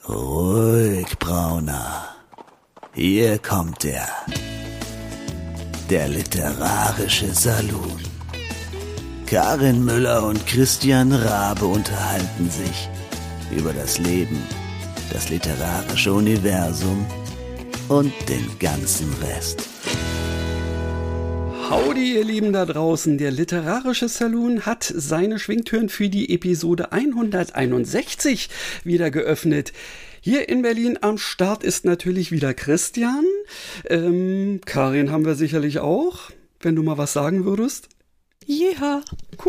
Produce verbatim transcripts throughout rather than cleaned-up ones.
Ruhig, Brauner. Hier kommt er. Der literarische Saloon. Karin Müller und Christian Rabe unterhalten sich über das Leben, das literarische Universum und den ganzen Rest. Howdy, ihr Lieben da draußen. Der literarische Saloon hat seine Schwingtüren für die Episode hunderteinundsechzig wieder geöffnet. Hier in Berlin am Start ist natürlich wieder Christian. Ähm, Karin haben wir sicherlich auch, wenn du mal was sagen würdest. Ja. Cool.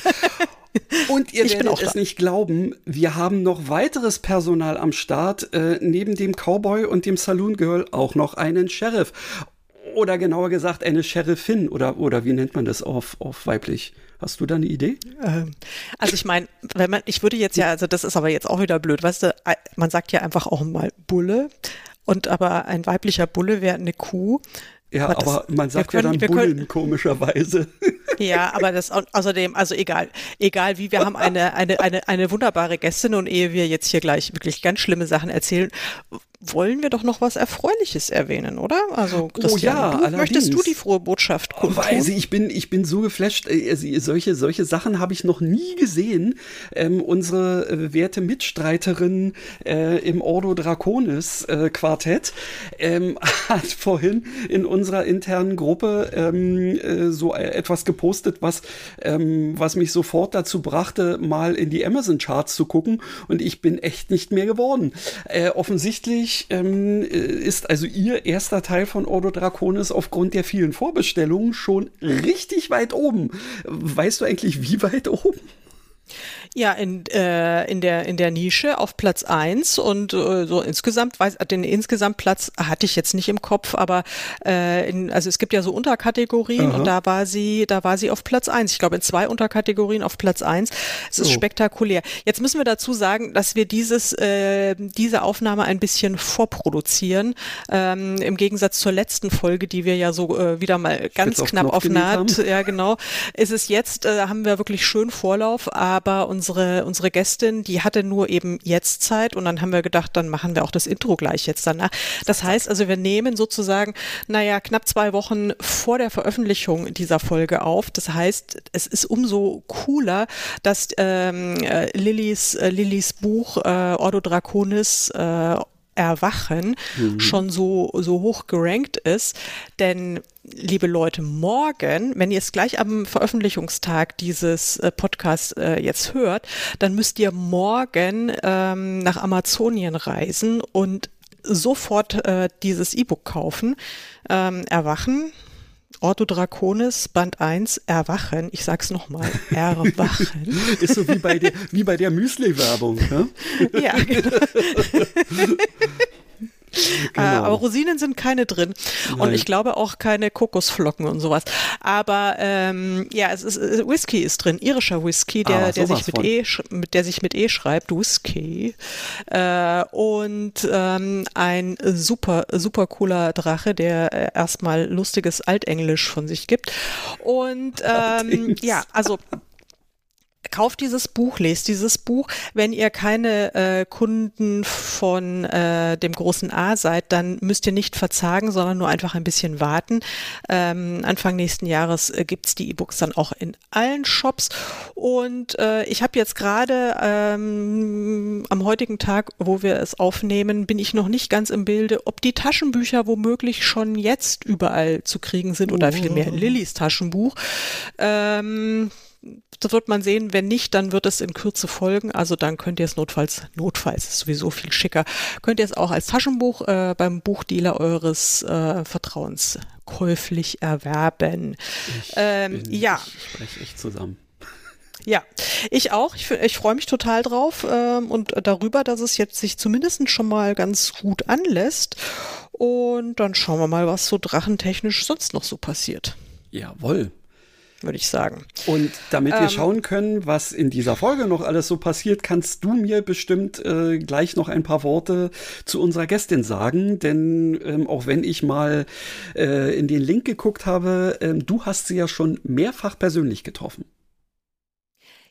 Und ihr Ich bin werdet auch es da. nicht glauben, wir haben noch weiteres Personal am Start. Äh, neben dem Cowboy und dem Saloon Girl auch noch einen Sheriff. Oder genauer gesagt eine Sheriffin. Oder, oder wie nennt man das auf, auf weiblich? Hast du da eine Idee? Ähm, also ich meine, wenn man, ich würde jetzt ja, also das ist aber jetzt auch wieder blöd, weißt du, man sagt ja einfach auch mal Bulle. Und aber ein weiblicher Bulle wäre eine Kuh. Ja, aber, aber das, man sagt können, ja dann können, Bullen, komischerweise. Ja, aber das au- außerdem, also egal, egal wie, wir haben eine, eine, eine, eine wunderbare Gästin und ehe wir jetzt hier gleich wirklich ganz schlimme Sachen erzählen, wollen wir doch noch was Erfreuliches erwähnen, oder? Also Christian, Oh ja, du, allerdings. möchtest du die frohe Botschaft kundtun? Weiß ich, ich bin, ich bin so geflasht. Äh, Also, solche, solche Sachen habe ich noch nie gesehen. Ähm, unsere äh, werte Mitstreiterin äh, im Ordo Draconis äh, Quartett ähm, hat vorhin in unserer internen Gruppe ähm, äh, so etwas gepostet, was, ähm, was mich sofort dazu brachte, mal in die Amazon Charts zu gucken. Und ich bin echt nicht mehr geworden. Äh, offensichtlich ähm, ist also ihr erster Teil von Ordo Draconis aufgrund der vielen Vorbestellungen schon richtig weit oben. Weißt du eigentlich, wie weit oben? Ja, in, äh, in, der, in der Nische auf Platz eins und äh, so insgesamt, weiß, den insgesamt Platz hatte ich jetzt nicht im Kopf, aber äh, in, also es gibt ja so Unterkategorien. Aha. Und da war sie, da war sie auf Platz eins. Ich glaube in zwei Unterkategorien auf Platz eins. Es ist so spektakulär. Jetzt müssen wir dazu sagen, dass wir dieses, äh, diese Aufnahme ein bisschen vorproduzieren, ähm, im Gegensatz zur letzten Folge, die wir ja so äh, wieder mal ganz auf knapp Knopf auf genäht Naht, haben. ja genau, ist es jetzt, äh, haben wir wirklich schön Vorlauf, aber unsere, unsere Gästin, die hatte nur eben jetzt Zeit und dann haben wir gedacht, dann machen wir auch das Intro gleich jetzt danach. Das heißt also, wir nehmen sozusagen, naja, knapp zwei Wochen vor der Veröffentlichung dieser Folge auf. Das heißt, es ist umso cooler, dass ähm, äh, Lillys, äh, Lillys Buch äh, Ordo Draconis äh, Erwachen mhm. schon so, so hoch gerankt ist, denn liebe Leute, morgen, wenn ihr es gleich am Veröffentlichungstag dieses äh, Podcasts äh, jetzt hört, dann müsst ihr morgen ähm, nach Amazonien reisen und sofort äh, dieses E-Book kaufen. Ähm, Erwachen, Ordo Draconis, Band eins, Erwachen. Ich sag's nochmal, Erwachen. Ist so wie bei der, wie bei der Müsli-Werbung. Ne? Ja, genau. Genau. Äh, aber Rosinen sind keine drin. Nein. Und ich glaube auch keine Kokosflocken und sowas. Aber ähm, ja, es ist äh, Whisky ist drin, irischer Whisky, der, ah, der sich mit von. E, mit der sich mit E schreibt, Whisky. Äh, und ähm, ein super, super cooler Drache, der äh, erstmal lustiges Altenglisch von sich gibt. Und ähm, ja, also kauft dieses Buch, lest dieses Buch. Wenn ihr keine äh, Kunden von äh, dem großen A seid, dann müsst ihr nicht verzagen, sondern nur einfach ein bisschen warten. Ähm, Anfang nächsten Jahres äh, gibt's die E-Books dann auch in allen Shops. Und äh, ich habe jetzt gerade ähm, am heutigen Tag, wo wir es aufnehmen, bin ich noch nicht ganz im Bilde, ob die Taschenbücher womöglich schon jetzt überall zu kriegen sind oder vielmehr Lillys Taschenbuch. Ähm, Das wird man sehen. Wenn nicht, dann wird es in Kürze folgen. Also dann könnt ihr es notfalls, notfalls ist sowieso viel schicker, könnt ihr es auch als Taschenbuch äh, beim Buchdealer eures äh, Vertrauens käuflich erwerben. Ich, ähm, bin, ja. ich spreche echt zusammen. Ja, ich auch. Ich, ich freue mich total drauf ähm, und darüber, dass es jetzt sich zumindest schon mal ganz gut anlässt. Und dann schauen wir mal, was so drachentechnisch sonst noch so passiert. Jawohl. Würde ich sagen. Und damit wir ähm, schauen können, was in dieser Folge noch alles so passiert, kannst du mir bestimmt äh, gleich noch ein paar Worte zu unserer Gästin sagen. Denn ähm, auch wenn ich mal äh, in den Link geguckt habe, ähm, du hast sie ja schon mehrfach persönlich getroffen.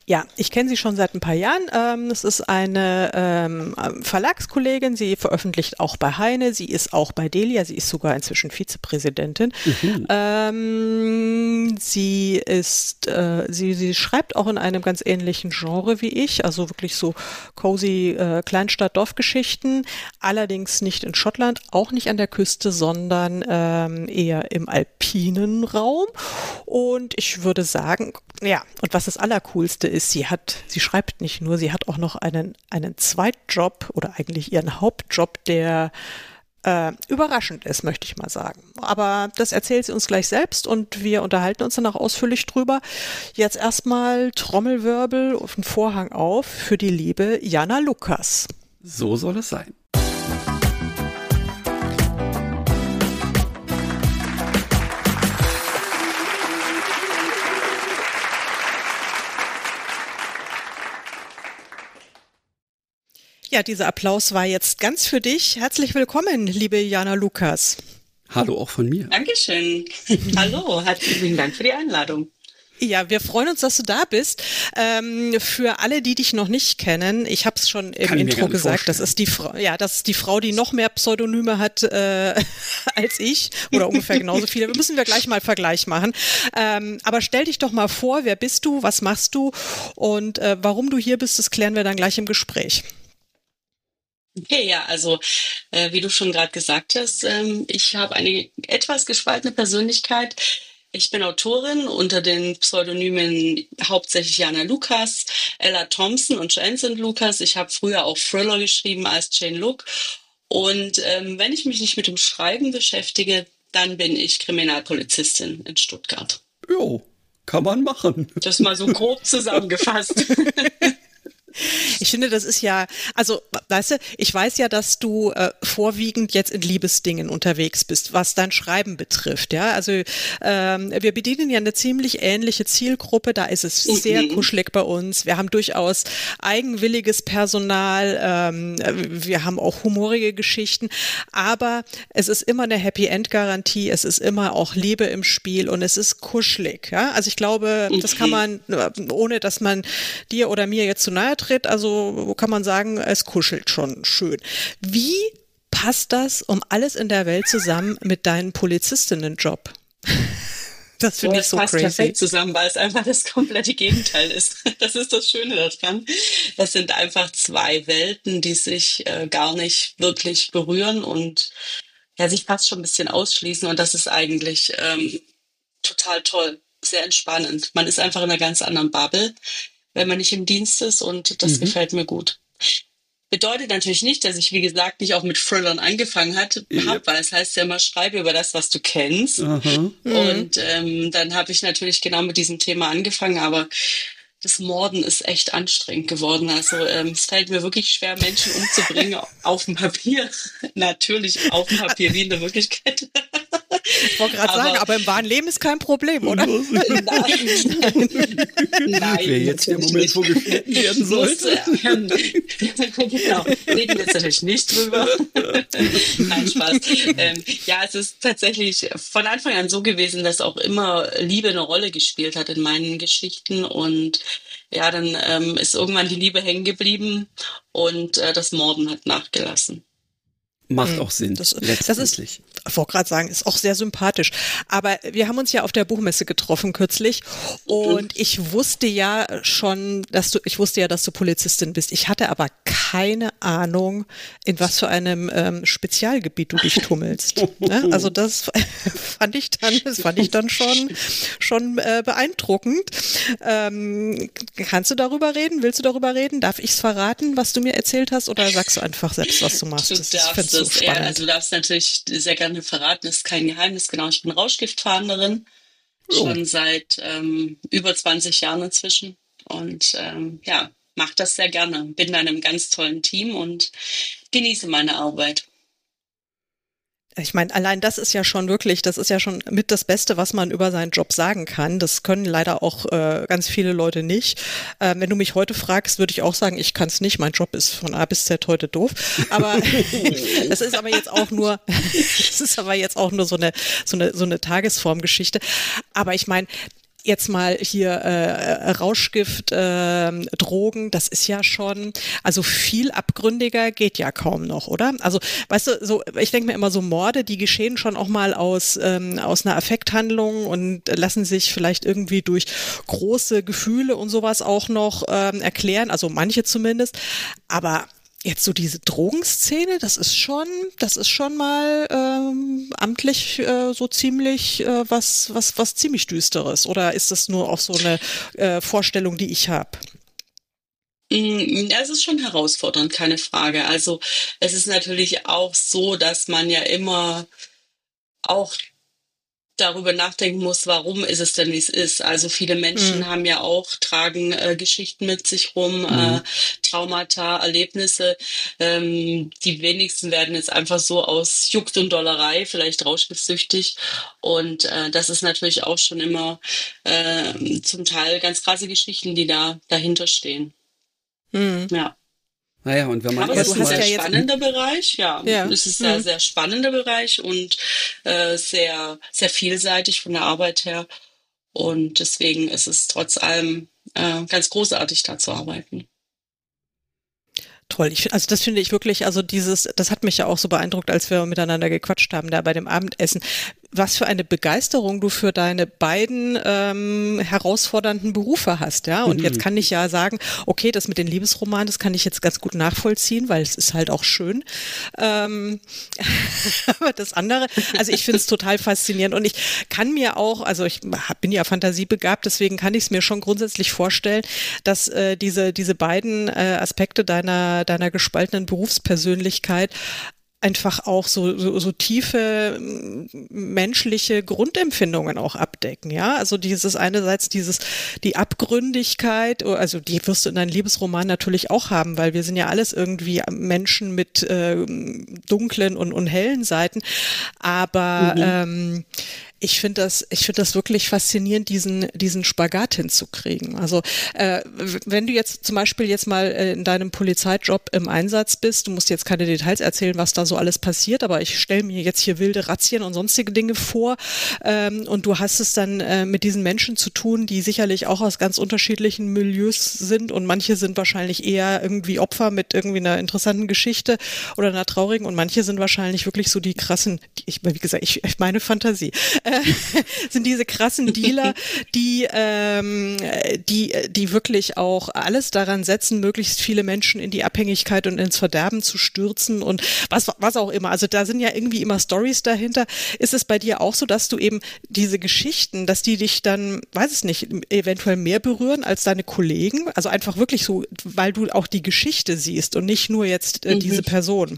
Ja, ich kenne sie schon seit ein paar Jahren. Ähm, es ist eine ähm, Verlagskollegin. Sie veröffentlicht auch bei Heine. Sie ist auch bei Delia. Sie ist sogar inzwischen Vizepräsidentin. Mhm. Ähm, sie ist, äh, sie, sie schreibt auch in einem ganz ähnlichen Genre wie ich, also wirklich so cozy äh, Kleinstadt-Dorfgeschichten. Allerdings nicht in Schottland, auch nicht an der Küste, sondern ähm, eher im alpinen Raum. Und ich würde sagen, ja, und was das Allercoolste ist, sie hat, sie schreibt nicht nur, sie hat auch noch einen, einen Zweitjob oder eigentlich ihren Hauptjob, der äh, überraschend ist, möchte ich mal sagen. Aber das erzählt sie uns gleich selbst und wir unterhalten uns danach ausführlich drüber. Jetzt erstmal Trommelwirbel und einen Vorhang auf für die liebe Jana Lukas. So soll es sein. Ja, dieser Applaus war jetzt ganz für dich. Herzlich willkommen, liebe Jana Lukas. Hallo auch von mir. Dankeschön. Hallo, herzlichen Dank für die Einladung. Ja, wir freuen uns, dass du da bist. Ähm, für alle, die dich noch nicht kennen, ich habe es schon im Kann Intro gesagt, das ist die Frau, ja, das ist die Frau, die noch mehr Pseudonyme hat äh, als ich oder ungefähr genauso viele. Wir müssen wir gleich mal Vergleich machen. Ähm, aber stell dich doch mal vor, wer bist du, was machst du und äh, warum du hier bist, das klären wir dann gleich im Gespräch. Okay, ja, also äh, wie du schon gerade gesagt hast, ähm, ich habe eine etwas gespaltene Persönlichkeit. Ich bin Autorin unter den Pseudonymen hauptsächlich Jana Lukas, Ella Thompson und Jensen Lukas. Ich habe früher auch Thriller geschrieben als Jane Look. Und ähm, wenn ich mich nicht mit dem Schreiben beschäftige, dann bin ich Kriminalpolizistin in Stuttgart. Jo, kann man machen. Das mal so grob zusammengefasst. Ich finde, das ist ja, also, weißt du, ich weiß ja, dass du äh, vorwiegend jetzt in Liebesdingen unterwegs bist, was dein Schreiben betrifft, ja. Also ähm, wir bedienen ja eine ziemlich ähnliche Zielgruppe, da ist es sehr kuschelig bei uns. Wir haben durchaus eigenwilliges Personal, ähm, wir haben auch humorige Geschichten, aber es ist immer eine Happy-End-Garantie, es ist immer auch Liebe im Spiel und es ist kuschelig, ja. Also ich glaube, das kann man, ohne dass man dir oder mir jetzt zu nahe tritt, also kann man sagen, es kuschelt schon schön. Wie passt das um alles in der Welt zusammen mit deinem Polizistinnenjob? Das finde ich so passt crazy. Perfekt zusammen, weil es einfach das komplette Gegenteil ist. Das ist das Schöne daran. Das sind einfach zwei Welten, die sich äh, gar nicht wirklich berühren und ja, sich fast schon ein bisschen ausschließen. Und das ist eigentlich ähm, total toll, sehr entspannend. Man ist einfach in einer ganz anderen Bubble, wenn man nicht im Dienst ist und das mhm. gefällt mir gut. Bedeutet natürlich nicht, dass ich, wie gesagt, nicht auch mit Thrillern angefangen hatte, yep. hab, weil es heißt ja immer, schreibe über das, was du kennst. Mhm. Und ähm, dann habe ich natürlich genau mit diesem Thema angefangen, aber das Morden ist echt anstrengend geworden. Also ähm, es fällt mir wirklich schwer, Menschen umzubringen auf dem Papier. Natürlich auf dem Papier, wie in der Wirklichkeit. Ich wollte gerade sagen, aber im wahren Leben ist kein Problem, oder? Nein, nein, nein. Wäre jetzt der Moment, wo geschnitten werden sollte. Muss, ähm, genau, reden wir jetzt natürlich nicht drüber. Nein, Spaß. Ähm, ja, es ist tatsächlich von Anfang an so gewesen, dass auch immer Liebe eine Rolle gespielt hat in meinen Geschichten und ja, dann ähm, ist irgendwann die Liebe hängen geblieben und äh, das Morden hat nachgelassen. Macht auch Sinn. Das, das ist, ich wollte gerade sagen, ist auch sehr sympathisch. Aber wir haben uns ja auf der Buchmesse getroffen kürzlich und ich wusste ja schon, dass du, ich wusste ja, dass du Polizistin bist. Ich hatte aber keine Ahnung, in was für einem ähm, Spezialgebiet du dich tummelst. Ne? Also das fand ich dann, das fand ich dann schon, schon äh, beeindruckend. Ähm, kannst du darüber reden? Willst du darüber reden? Darf ich es verraten, was du mir erzählt hast, oder sagst du einfach selbst, was du machst? Du das darfst ist, das, so ja, also du darfst natürlich sehr gerne verraten, das ist kein Geheimnis. Genau, ich bin Rauschgiftfahnderin, oh. schon seit ähm, über zwanzig Jahren inzwischen und ähm, ja, mache das sehr gerne. Bin in einem ganz tollen Team und genieße meine Arbeit. Ich meine, allein das ist ja schon wirklich, das ist ja schon mit das Beste, was man über seinen Job sagen kann. Das können leider auch äh, ganz viele Leute nicht. Ähm, wenn du mich heute fragst, würde ich auch sagen, ich kann es nicht. Mein Job ist von A bis Z heute doof. Aber das ist aber jetzt auch nur, das ist aber jetzt auch nur so eine so eine so eine Tagesformgeschichte. Aber ich meine, jetzt mal hier äh, Rauschgift, äh, Drogen, das ist ja schon, also viel abgründiger geht ja kaum noch, oder? Also, weißt du, so, ich denke mir immer so Morde, die geschehen schon auch mal aus, ähm, aus einer Affekthandlung und lassen sich vielleicht irgendwie durch große Gefühle und sowas auch noch ähm, erklären, also manche zumindest, aber jetzt so diese Drogenszene, das ist schon, das ist schon mal ähm, amtlich äh, so ziemlich äh, was, was, was ziemlich Düsteres. Oder ist das nur auch so eine äh, Vorstellung, die ich habe? Ja, es ist schon herausfordernd, keine Frage. Also es ist natürlich auch so, dass man ja immer auch darüber nachdenken muss, warum ist es denn, wie es ist. Also viele Menschen mhm. haben ja auch, tragen äh, Geschichten mit sich rum, mhm. äh, Traumata, Erlebnisse. Ähm, die wenigsten werden jetzt einfach so aus Jux und Dollerei vielleicht rauschgiftsüchtig. Und äh, das ist natürlich auch schon immer äh, zum Teil ganz krasse Geschichten, die da dahinter stehen. Mhm. Ja. Naja, und wenn man Aber es ist ein sehr ja spannender Bereich, ja. ja. Es ist ein sehr, sehr spannender Bereich und äh, sehr, sehr vielseitig von der Arbeit her. Und deswegen ist es trotz allem äh, ganz großartig, da zu arbeiten. Toll, ich, also das finde ich wirklich, also dieses, das hat mich ja auch so beeindruckt, als wir miteinander gequatscht haben, da bei dem Abendessen. Was für eine Begeisterung du für deine beiden ähm, herausfordernden Berufe hast, ja. Und mhm. jetzt kann ich ja sagen, okay, das mit den Liebesromanen, das kann ich jetzt ganz gut nachvollziehen, weil es ist halt auch schön. Ähm, aber das andere, also ich finde es total faszinierend und ich kann mir auch, also ich bin ja fantasiebegabt, deswegen kann ich es mir schon grundsätzlich vorstellen, dass äh, diese diese beiden äh, Aspekte deiner deiner gespaltenen Berufspersönlichkeit einfach auch so, so, so tiefe menschliche Grundempfindungen auch abdecken, ja. Also dieses einerseits dieses, die Abgründigkeit, also die wirst du in deinem Liebesroman natürlich auch haben, weil wir sind ja alles irgendwie Menschen mit äh, dunklen und, und hellen Seiten, aber mhm. ähm, ich finde das, ich finde das wirklich faszinierend, diesen, diesen Spagat hinzukriegen. Also, äh, wenn du jetzt zum Beispiel jetzt mal äh, in deinem Polizeijob im Einsatz bist, du musst jetzt keine Details erzählen, was da so alles passiert, aber ich stelle mir jetzt hier wilde Razzien und sonstige Dinge vor, ähm, und du hast es dann äh, mit diesen Menschen zu tun, die sicherlich auch aus ganz unterschiedlichen Milieus sind und manche sind wahrscheinlich eher irgendwie Opfer mit irgendwie einer interessanten Geschichte oder einer traurigen und manche sind wahrscheinlich wirklich so die krassen, die, ich, wie gesagt, ich, ich meine Fantasie, sind diese krassen Dealer, die, ähm, die, die wirklich auch alles daran setzen, möglichst viele Menschen in die Abhängigkeit und ins Verderben zu stürzen und was, was auch immer. Also da sind ja irgendwie immer Storys dahinter. Ist es bei dir auch so, dass du eben diese Geschichten, dass die dich dann, weiß es nicht, eventuell mehr berühren als deine Kollegen? Also einfach wirklich so, weil du auch die Geschichte siehst und nicht nur jetzt äh, diese Person.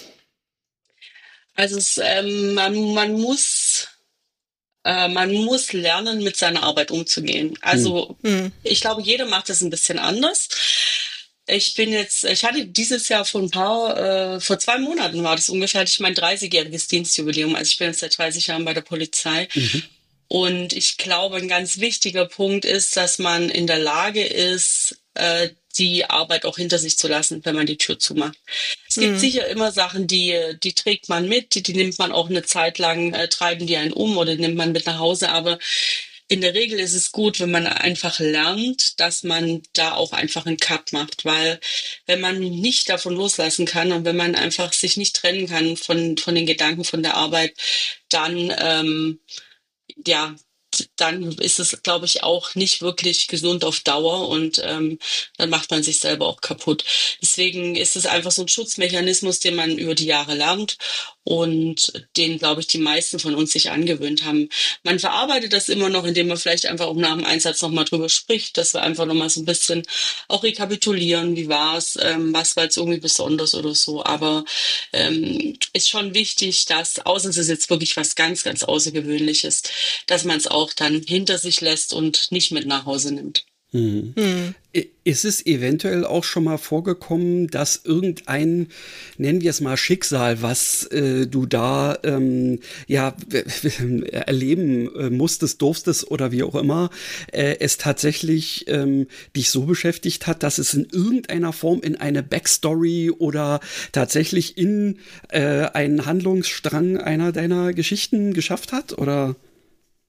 Also es, ähm, man, man muss Man muss lernen, mit seiner Arbeit umzugehen. Also mhm. ich glaube, jeder macht das ein bisschen anders. Ich bin jetzt, ich hatte dieses Jahr vor ein paar, äh, vor zwei Monaten war das ungefähr, hatte ich mein dreißigjähriges Dienstjubiläum. Also ich bin jetzt seit dreißig Jahren bei der Polizei. Mhm. Und ich glaube, ein ganz wichtiger Punkt ist, dass man in der Lage ist, äh, die Arbeit auch hinter sich zu lassen, wenn man die Tür zumacht. Es gibt mhm. sicher immer Sachen, die die trägt man mit, die, die nimmt man auch eine Zeit lang, äh, treiben die einen um oder nimmt man mit nach Hause. Aber in der Regel ist es gut, wenn man einfach lernt, dass man da auch einfach einen Cut macht, weil wenn man nicht davon loslassen kann und wenn man einfach sich nicht trennen kann von von den Gedanken von der Arbeit, dann ähm, ja. dann ist es, glaube ich, auch nicht wirklich gesund auf Dauer und ähm, dann macht man sich selber auch kaputt. Deswegen ist es einfach so ein Schutzmechanismus, den man über die Jahre lernt und den, glaube ich, die meisten von uns sich angewöhnt haben. Man verarbeitet das immer noch, indem man vielleicht einfach auch nach dem Einsatz nochmal drüber spricht, dass wir einfach nochmal so ein bisschen auch rekapitulieren, wie war es, ähm, was war jetzt irgendwie besonders oder so. Aber ähm, ist schon wichtig, dass, außer es ist jetzt wirklich was ganz, ganz Außergewöhnliches, dass man es auch auch dann hinter sich lässt und nicht mit nach Hause nimmt. Hm. Hm. Ist es eventuell auch schon mal vorgekommen, dass irgendein, nennen wir es mal Schicksal, was äh, du da ähm, ja erleben äh, musstest, durftest oder wie auch immer, äh, es tatsächlich ähm, dich so beschäftigt hat, dass es in irgendeiner Form in eine Backstory oder tatsächlich in äh, einen Handlungsstrang einer deiner Geschichten geschafft hat? Oder?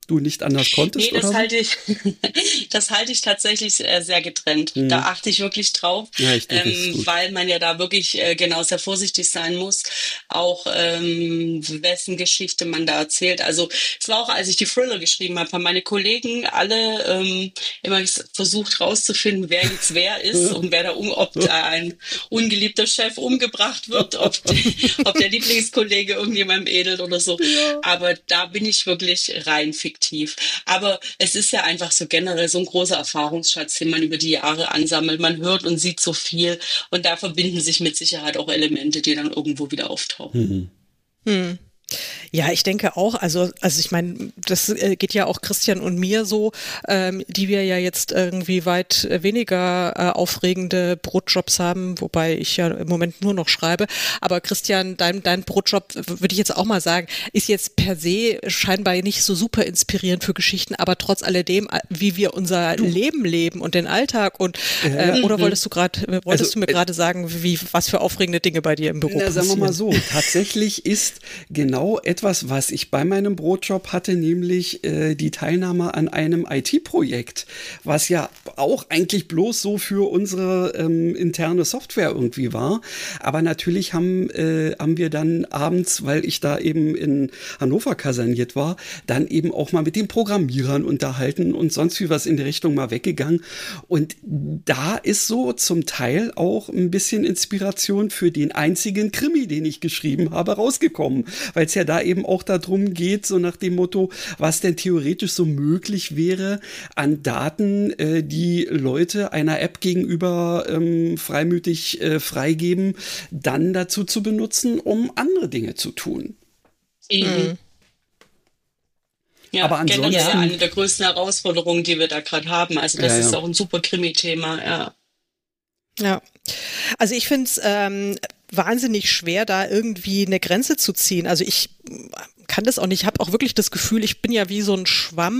du nicht anders konntest? Nee, das oder so? halte ich, das halte ich tatsächlich äh, sehr getrennt. Mhm. Da achte ich wirklich drauf, Ja, ich denke, das ist ähm, gut. weil man ja da wirklich äh, genau sehr vorsichtig sein muss, auch ähm, wessen Geschichte man da erzählt. Also es war auch, als ich die Thriller geschrieben habe, haben meine Kollegen alle ähm, immer ges- versucht rauszufinden, wer jetzt wer ist und wer da um, ob da ein ungeliebter Chef umgebracht wird, ob, die, ob der Lieblingskollege irgendjemandem edelt oder so. Ja. Aber da bin ich wirklich rein fiktiv. Aber es ist ja einfach so generell so ein großer Erfahrungsschatz, den man über die Jahre ansammelt. Man hört und sieht so viel und da verbinden sich mit Sicherheit auch Elemente, die dann irgendwo wieder auftauchen. Mhm. Hm. Ja, ich denke auch, also, also ich meine, das äh, geht ja auch Christian und mir so, ähm, die wir ja jetzt irgendwie weit äh, weniger äh, aufregende Brotjobs haben, wobei ich ja im Moment nur noch schreibe. Aber Christian, dein, dein Brotjob, w- würde ich jetzt auch mal sagen, ist jetzt per se scheinbar nicht so super inspirierend für Geschichten, aber trotz alledem, äh, wie wir unser Leben leben und den Alltag und äh, oder wolltest du gerade, wolltest Also, du mir äh, gerade sagen, wie was für aufregende Dinge bei dir im Büro Na, sagen wir passieren? mal so, tatsächlich ist genau etwas, was ich bei meinem Brotjob hatte, nämlich äh, die Teilnahme an einem I T-Projekt, was ja auch eigentlich bloß so für unsere ähm, interne Software irgendwie war. Aber natürlich haben, äh, haben wir dann abends, weil ich da eben in Hannover kaserniert war, dann eben auch mal mit den Programmierern unterhalten und sonst wie was in die Richtung mal weggegangen. Und da ist so zum Teil auch ein bisschen Inspiration für den einzigen Krimi, den ich geschrieben habe, rausgekommen. Weil es ja da eben auch darum geht, so nach dem Motto, was denn theoretisch so möglich wäre an Daten, äh, die Leute einer App gegenüber ähm, freimütig äh, freigeben, dann dazu zu benutzen, um andere Dinge zu tun. Eben. Ja, Aber ansonsten- generell eine der größten Herausforderungen, die wir da gerade haben. Also das Ja, ja. ist auch ein super Krimi-Thema, ja. Ja, also ich finde es ähm, wahnsinnig schwer, da irgendwie eine Grenze zu ziehen. Also ich kann das auch nicht. Ich habe auch wirklich das Gefühl, ich bin ja wie so ein Schwamm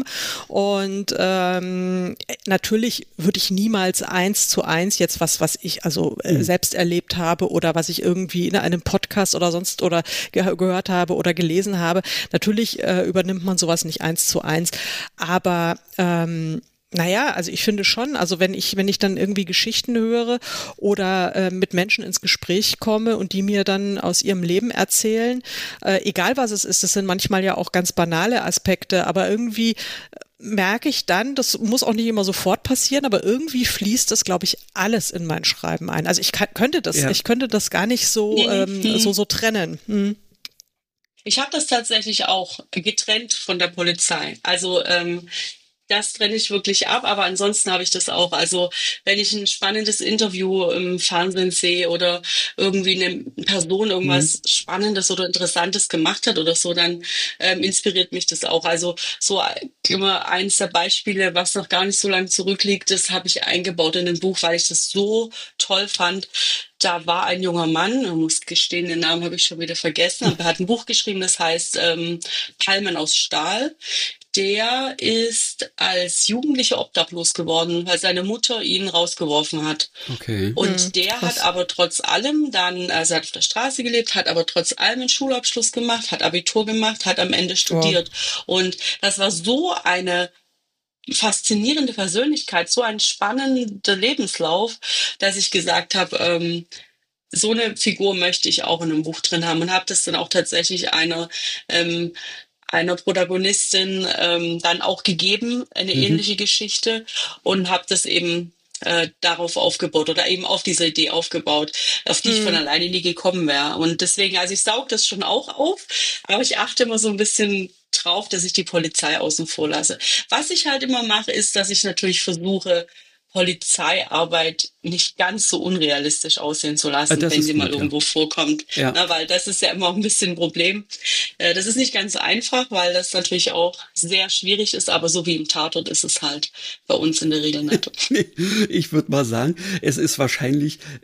und ähm, natürlich würde ich niemals eins zu eins jetzt was, was ich also äh, selbst erlebt habe oder was ich irgendwie in einem Podcast oder sonst oder ge gehört habe oder gelesen habe. Natürlich äh, übernimmt man sowas nicht eins zu eins, aber ähm, naja, also ich finde schon, also wenn ich, wenn ich dann irgendwie Geschichten höre oder äh, mit Menschen ins Gespräch komme und die mir dann aus ihrem Leben erzählen, äh, egal was es ist, das sind manchmal ja auch ganz banale Aspekte, aber irgendwie merke ich dann, das muss auch nicht immer sofort passieren, aber irgendwie fließt das, glaube ich, alles in mein Schreiben ein. Also ich kann, könnte das, Ja. ich könnte das gar nicht so, ähm, so, so trennen. Hm. Ich habe das tatsächlich auch getrennt von der Polizei. Also ähm, das trenne ich wirklich ab, aber ansonsten habe ich das auch. Also wenn ich ein spannendes Interview im Fernsehen sehe oder irgendwie eine Person irgendwas Spannendes oder Interessantes gemacht hat oder so, dann ähm, inspiriert mich das auch. Also so immer eins der Beispiele, was noch gar nicht so lange zurückliegt, das habe ich eingebaut in ein Buch, weil ich das so toll fand. Da war ein junger Mann, ich muss gestehen, den Namen habe ich schon wieder vergessen, aber er hat ein Buch geschrieben, das heißt ähm, Palmen aus Stahl. Der ist als Jugendlicher obdachlos geworden, weil seine Mutter ihn rausgeworfen hat. Okay. Und Hm, der krass. hat aber trotz allem dann, also er hat auf der Straße gelebt, hat aber trotz allem einen Schulabschluss gemacht, hat Abitur gemacht, hat am Ende studiert. Und das war so eine faszinierende Persönlichkeit, so ein spannender Lebenslauf, dass ich gesagt habe, ähm, so eine Figur möchte ich auch in einem Buch drin haben und habe das dann auch tatsächlich einer ähm, einer Protagonistin ähm, dann auch gegeben, eine Mhm. ähnliche Geschichte und habe das eben äh, darauf aufgebaut oder eben auf diese Idee aufgebaut, auf die ich von alleine nie gekommen wäre. Und deswegen, also ich saug das schon auch auf, aber ich achte immer so ein bisschen drauf, dass ich die Polizei außen vor lasse. Was ich halt immer mache, ist, dass ich natürlich versuche, Polizeiarbeit nicht ganz so unrealistisch aussehen zu Ah, lassen, das wenn ist sie mal gut, ja. irgendwo vorkommt. Ja. Na, weil das ist ja immer ein bisschen ein Problem. Äh, Das ist nicht ganz einfach, weil das natürlich auch sehr schwierig ist, aber so wie im Tatort ist es halt bei uns in der Regel nicht. Nee, ich würde mal sagen, es ist wahrscheinlich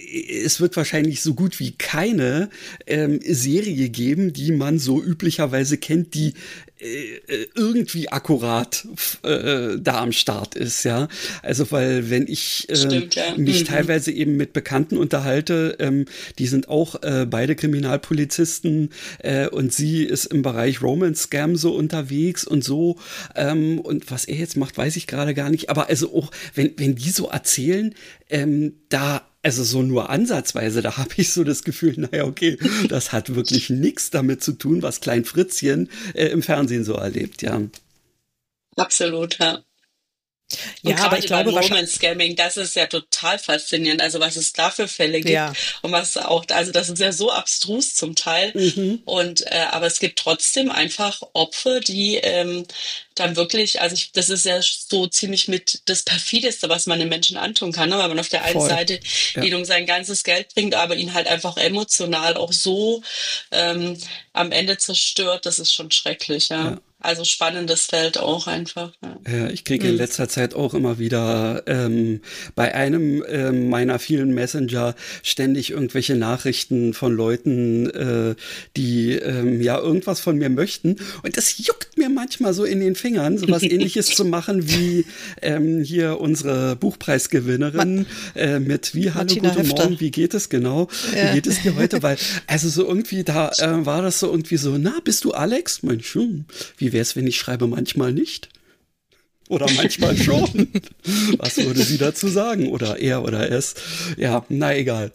es wird wahrscheinlich so gut wie keine ähm, Serie geben, die man so üblicherweise kennt, die äh, irgendwie akkurat äh, da am Start ist, ja. Also, weil wenn ich äh, Stimmt, ja. mich Mhm. teilweise eben mit Bekannten unterhalte, ähm, die sind auch äh, beide Kriminalpolizisten äh, und sie ist im Bereich Romance-Scam so unterwegs und so. Ähm, und was er jetzt macht, weiß ich gerade gar nicht. Aber also auch, wenn, wenn die so erzählen, ähm, da also so nur ansatzweise, da habe ich so das Gefühl, naja, okay, das hat wirklich nichts damit zu tun, was Klein Fritzchen äh, im Fernsehen so erlebt, ja. Absolut, ja. Ja, Und aber gerade ich glaube beim wahrscheinlich. Romance-Scamming, das ist ja total faszinierend. Also was es da für Fälle gibt Ja. und was auch, also das ist ja so abstrus zum Teil. Mhm. Und äh, aber es gibt trotzdem einfach Opfer, die ähm, dann wirklich, also ich, das ist ja so ziemlich mit das perfideste, was man den Menschen antun kann, ne? Weil man auf der einen Voll. Seite Ja. ihn um sein ganzes Geld bringt, aber ihn halt einfach emotional auch so ähm, am Ende zerstört. Das ist schon schrecklich, ja. Ja. Also spannendes Feld auch einfach. Ja. Ja, ich kriege in letzter Zeit auch immer wieder ähm, bei einem ähm, meiner vielen Messenger ständig irgendwelche Nachrichten von Leuten, äh, die ähm, ja irgendwas von mir möchten. Und das juckt mir manchmal so in den Fingern, sowas Ähnliches zu machen wie ähm, hier unsere Buchpreisgewinnerin äh, mit wie, hallo, Martina guten Hefter. Morgen, wie geht es genau? Ja. Wie geht es dir heute? Weil, also so irgendwie, da äh, war das so irgendwie so, na, bist du Alex? Mensch, hm, wie wär's, wenn ich schreibe manchmal nicht? Oder manchmal schon. Was würde sie dazu sagen? Oder er oder es? Ja, na egal.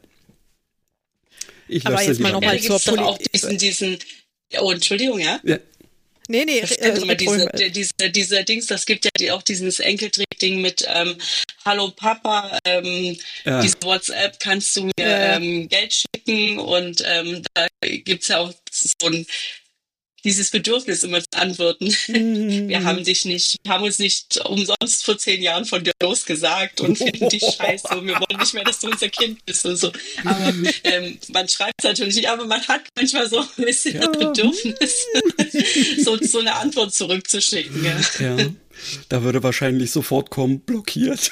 Ich Aber lasse jetzt mal lieber noch mal Ja, da weg. zur gibt's doch auch Poli- diesen, diesen, oh, Entschuldigung, ja. Ja, Nee, nee, Es äh, gibt immer red diese, ruhig. die- diese, diese Dings, das gibt ja die, auch dieses Enkeltrick-Ding mit ähm, Hallo Papa, ähm, Ja. diese WhatsApp kannst du mir Ja. ähm, Geld schicken und ähm, da gibt's ja auch so ein dieses Bedürfnis immer zu antworten. Wir haben dich nicht, wir haben uns nicht umsonst vor zehn Jahren von dir losgesagt und finden dich scheiße und wir wollen nicht mehr, dass du unser Kind bist und so. Aber ähm, man schreibt es natürlich nicht, aber man hat manchmal so ein bisschen Ja. das Bedürfnis, so, so eine Antwort zurückzuschicken. Ja. ja. Da würde wahrscheinlich sofort kommen, blockiert.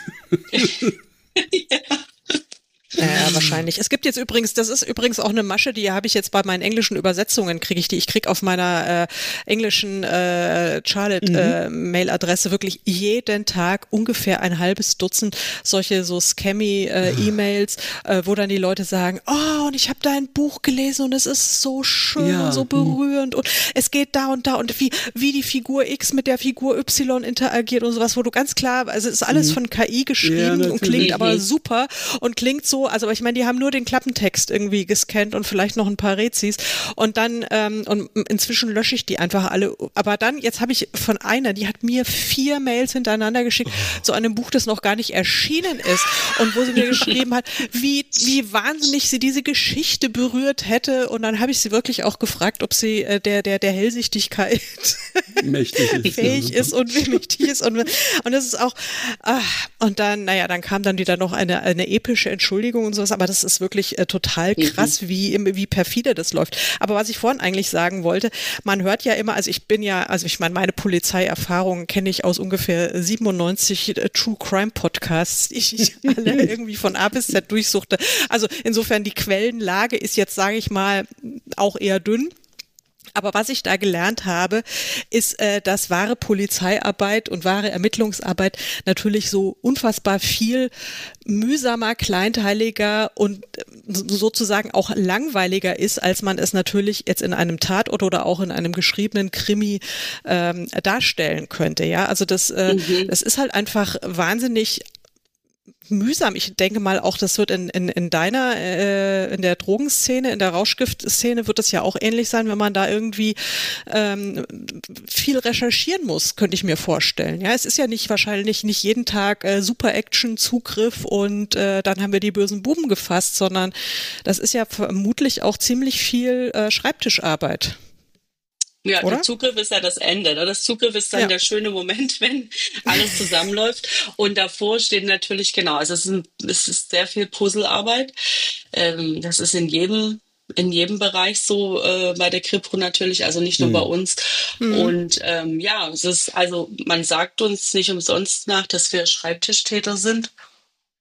Ja, wahrscheinlich. Es gibt jetzt übrigens, das ist übrigens auch eine Masche, die habe ich jetzt bei meinen englischen Übersetzungen, kriege ich die. Ich kriege auf meiner äh, englischen äh, Charlotte-Mail-Adresse wirklich jeden Tag ungefähr ein halbes Dutzend solche so scammy äh, E-Mails, äh, wo dann die Leute sagen, oh, und ich habe da ein Buch gelesen und es ist so schön Ja. und so berührend und es geht da und da und wie, wie die Figur X mit der Figur Y interagiert und sowas, wo du ganz klar, also es ist alles von K I Ja, geschrieben und natürlich. klingt aber Mhm. super und klingt so, also ich meine, die haben nur den Klappentext irgendwie gescannt und vielleicht noch ein paar Rezis und dann, ähm, und inzwischen lösche ich die einfach alle, aber dann, jetzt habe ich von einer, die hat mir vier Mails hintereinander geschickt zu einem Buch, das noch gar nicht erschienen ist und wo sie mir geschrieben hat, wie, wie wahnsinnig sie diese Geschichte berührt hätte und dann habe ich sie wirklich auch gefragt, ob sie äh, der, der, der Hellsichtigkeit Mächtig ist. fähig ja. ist und wie mächtig ist und, und das ist auch, ah, und dann, naja, dann kam dann wieder noch eine, eine epische Entschuldigung und sowas, aber das ist wirklich äh, total krass, wie, im- wie perfide das läuft. Aber was ich vorhin eigentlich sagen wollte, man hört ja immer, also ich bin ja, also ich meine, meine Polizeierfahrungen kenne ich aus ungefähr siebenundneunzig äh, True Crime Podcasts, die ich alle irgendwie von A bis Z durchsuchte. Also insofern die Quellenlage ist jetzt, sage ich mal, auch eher dünn. Aber was ich da gelernt habe, ist, äh, dass wahre Polizeiarbeit und wahre Ermittlungsarbeit natürlich so unfassbar viel mühsamer, kleinteiliger und äh, sozusagen auch langweiliger ist, als man es natürlich jetzt in einem Tatort oder auch in einem geschriebenen Krimi ähm, darstellen könnte. Ja, also das, äh, Mhm. das ist halt einfach wahnsinnig mühsam. Ich denke mal auch, das wird in, in, in deiner, äh, in der Drogenszene, in der Rauschgiftszene wird das ja auch ähnlich sein, wenn man da irgendwie ähm, viel recherchieren muss, könnte ich mir vorstellen. Ja, es ist ja nicht wahrscheinlich nicht jeden Tag äh, Super Action Zugriff und äh, dann haben wir die bösen Buben gefasst, sondern das ist ja vermutlich auch ziemlich viel äh, Schreibtischarbeit. Ja, Oder? der Zugriff ist ja das Ende. Ne? Das Zugriff ist dann Ja. der schöne Moment, wenn alles zusammenläuft. Und davor steht natürlich, genau, also es ist, ein, es ist sehr viel Puzzlearbeit. Ähm, das ist in jedem in jedem Bereich so, äh, bei der Kripo natürlich, also nicht nur Mhm. bei uns. Und ähm, ja, es ist, also man sagt uns nicht umsonst nach, dass wir Schreibtischtäter sind.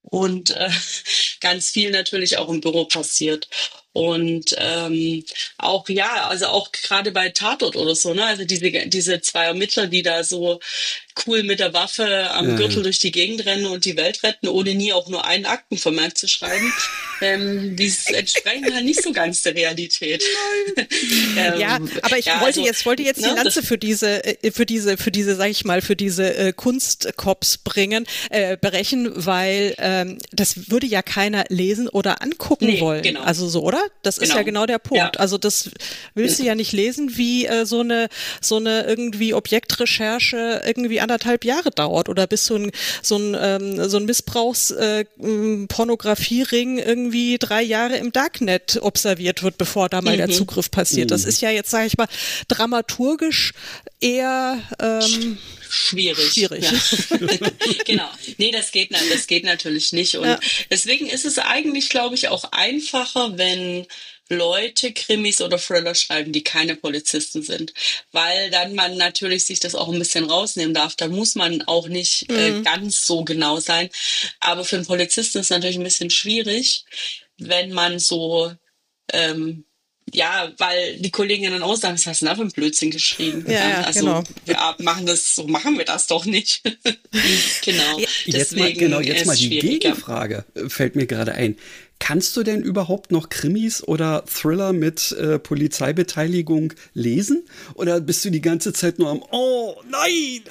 und äh, ganz viel natürlich auch im Büro passiert. Und ähm, auch, ja, also auch gerade bei Tatort oder so, ne, also diese, diese zwei Ermittler, die da so cool mit der Waffe am Ja, Gürtel ja. durch die Gegend rennen und die Welt retten, ohne nie auch nur einen Aktenvermerk zu schreiben, ähm, die entsprechen halt nicht so ganz der Realität. ähm, Ja, aber ich ja, wollte also, jetzt wollte jetzt die ne, Lanze das, für diese äh, für diese für diese sag ich mal für diese äh, Kunstcops bringen äh, brechen, weil ähm, das würde ja keiner lesen oder angucken nee, wollen. genau, Also so, oder? Das ist ja genau. genau der Punkt. Ja. Also das willst du ja nicht lesen, wie äh, so eine so eine irgendwie Objektrecherche irgendwie anderthalb Jahre dauert oder bis so ein so ein ähm, so ein Missbrauchs äh, m, Pornografiering irgendwie drei Jahre im Darknet observiert wird, bevor da mal der Mhm. Zugriff passiert. Das ist ja jetzt, sage ich mal, dramaturgisch eher ähm, Schwierig. Schwierig. Ja. Genau. Nee, das geht, das geht natürlich nicht. Und Ja. deswegen ist es eigentlich, glaube ich, auch einfacher, wenn Leute Krimis oder Thriller schreiben, die keine Polizisten sind. Weil dann man natürlich sich das auch ein bisschen rausnehmen darf. Da muss man auch nicht Mhm. äh, ganz so genau sein. Aber für einen Polizisten ist es natürlich ein bisschen schwierig, wenn man so ähm, ja, weil die Kolleginnen dann auch sagen, was hast du denn da für einen Blödsinn geschrieben? Ja, ja, also genau. wir machen das, so machen wir das doch nicht. Genau. Jetzt mal, Deswegen genau, jetzt ist mal die schwierig, ja. Gegenfrage, äh, fällt mir gerade ein. Kannst du denn überhaupt noch Krimis oder Thriller mit äh, Polizeibeteiligung lesen? Oder bist du die ganze Zeit nur am Oh, nein!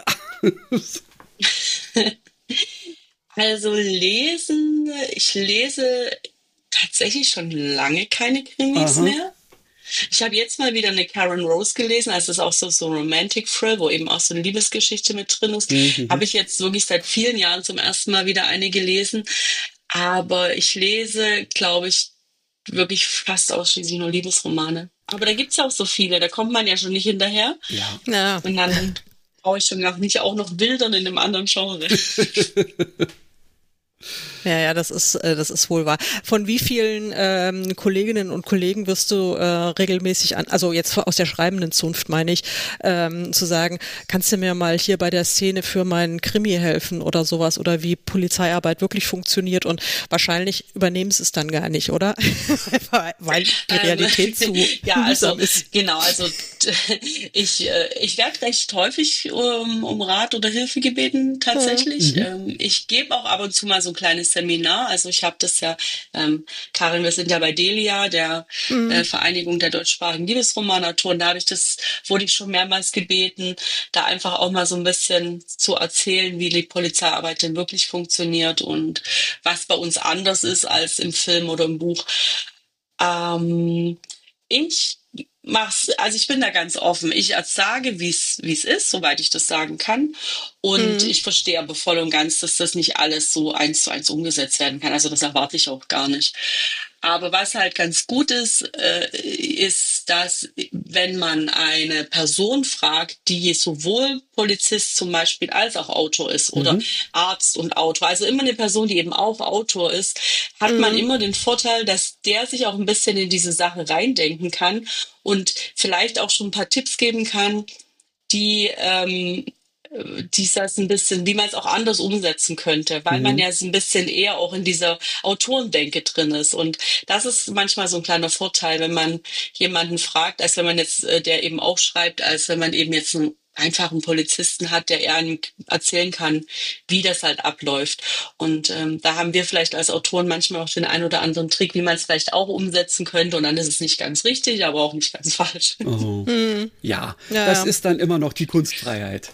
Also lesen, ich lese tatsächlich schon lange keine Krimis Aha. mehr. Ich habe jetzt mal wieder eine Karen Rose gelesen, also es ist auch so so ein Romantic Thrill, wo eben auch so eine Liebesgeschichte mit drin ist. Mhm. Habe ich jetzt wirklich seit vielen Jahren zum ersten Mal wieder eine gelesen. Aber ich lese, glaube ich, wirklich fast ausschließlich nur Liebesromane. Aber da gibt's ja auch so viele, da kommt man ja schon nicht hinterher. Ja. Ja. Und dann brauche ich schon noch nicht auch noch Wildern in einem anderen Genre. Ja, ja, das ist, äh, das ist wohl wahr. Von wie vielen ähm, Kolleginnen und Kollegen wirst du äh, regelmäßig an, also jetzt aus der schreibenden Zunft meine ich, ähm, zu sagen, kannst du mir mal hier bei der Szene für meinen Krimi helfen oder sowas oder wie Polizeiarbeit wirklich funktioniert und wahrscheinlich übernehmen sie es dann gar nicht, oder? Weil die Realität zu ja, also mühsam ist. genau, also ich, äh, ich werde recht häufig um, um Rat oder Hilfe gebeten, tatsächlich. Mhm. Ähm, ich gebe auch ab und zu mal so ein kleines Seminar. Also ich habe das ja, ähm, Karin, wir sind ja bei Delia, der Mhm. äh, Vereinigung der deutschsprachigen Liebesromanautoren. Da habe ich das, wurde ich schon mehrmals gebeten, da einfach auch mal so ein bisschen zu erzählen, wie die Polizeiarbeit denn wirklich funktioniert und was bei uns anders ist als im Film oder im Buch. Ähm, ich mach's, also ich bin da ganz offen. Ich sage, wie es wie es ist, soweit ich das sagen kann. Und Mhm. ich verstehe aber voll und ganz, dass das nicht alles so eins zu eins umgesetzt werden kann. Also das erwarte ich auch gar nicht. Aber was halt ganz gut ist, äh, ist, dass wenn man eine Person fragt, die sowohl Polizist zum Beispiel als auch Autor ist oder Mhm. Arzt und Autor, also immer eine Person, die eben auch Autor ist, hat man Mhm. immer den Vorteil, dass der sich auch ein bisschen in diese Sache reindenken kann und vielleicht auch schon ein paar Tipps geben kann, die ähm, die das ein bisschen, wie man es auch anders umsetzen könnte, weil man Mhm. ja so ein bisschen eher auch in dieser Autorendenke drin ist. Und das ist manchmal so ein kleiner Vorteil, wenn man jemanden fragt, als wenn man jetzt, äh, der eben auch schreibt, als wenn man eben jetzt einen einfachen Polizisten hat, der eher einem erzählen kann, wie das halt abläuft. Und ähm, da haben wir vielleicht als Autoren manchmal auch den einen oder anderen Trick, wie man es vielleicht auch umsetzen könnte. Und dann ist es nicht ganz richtig, aber auch nicht ganz falsch. Oh. Mhm. Ja, Ja, das ja. ist dann immer noch die Kunstfreiheit.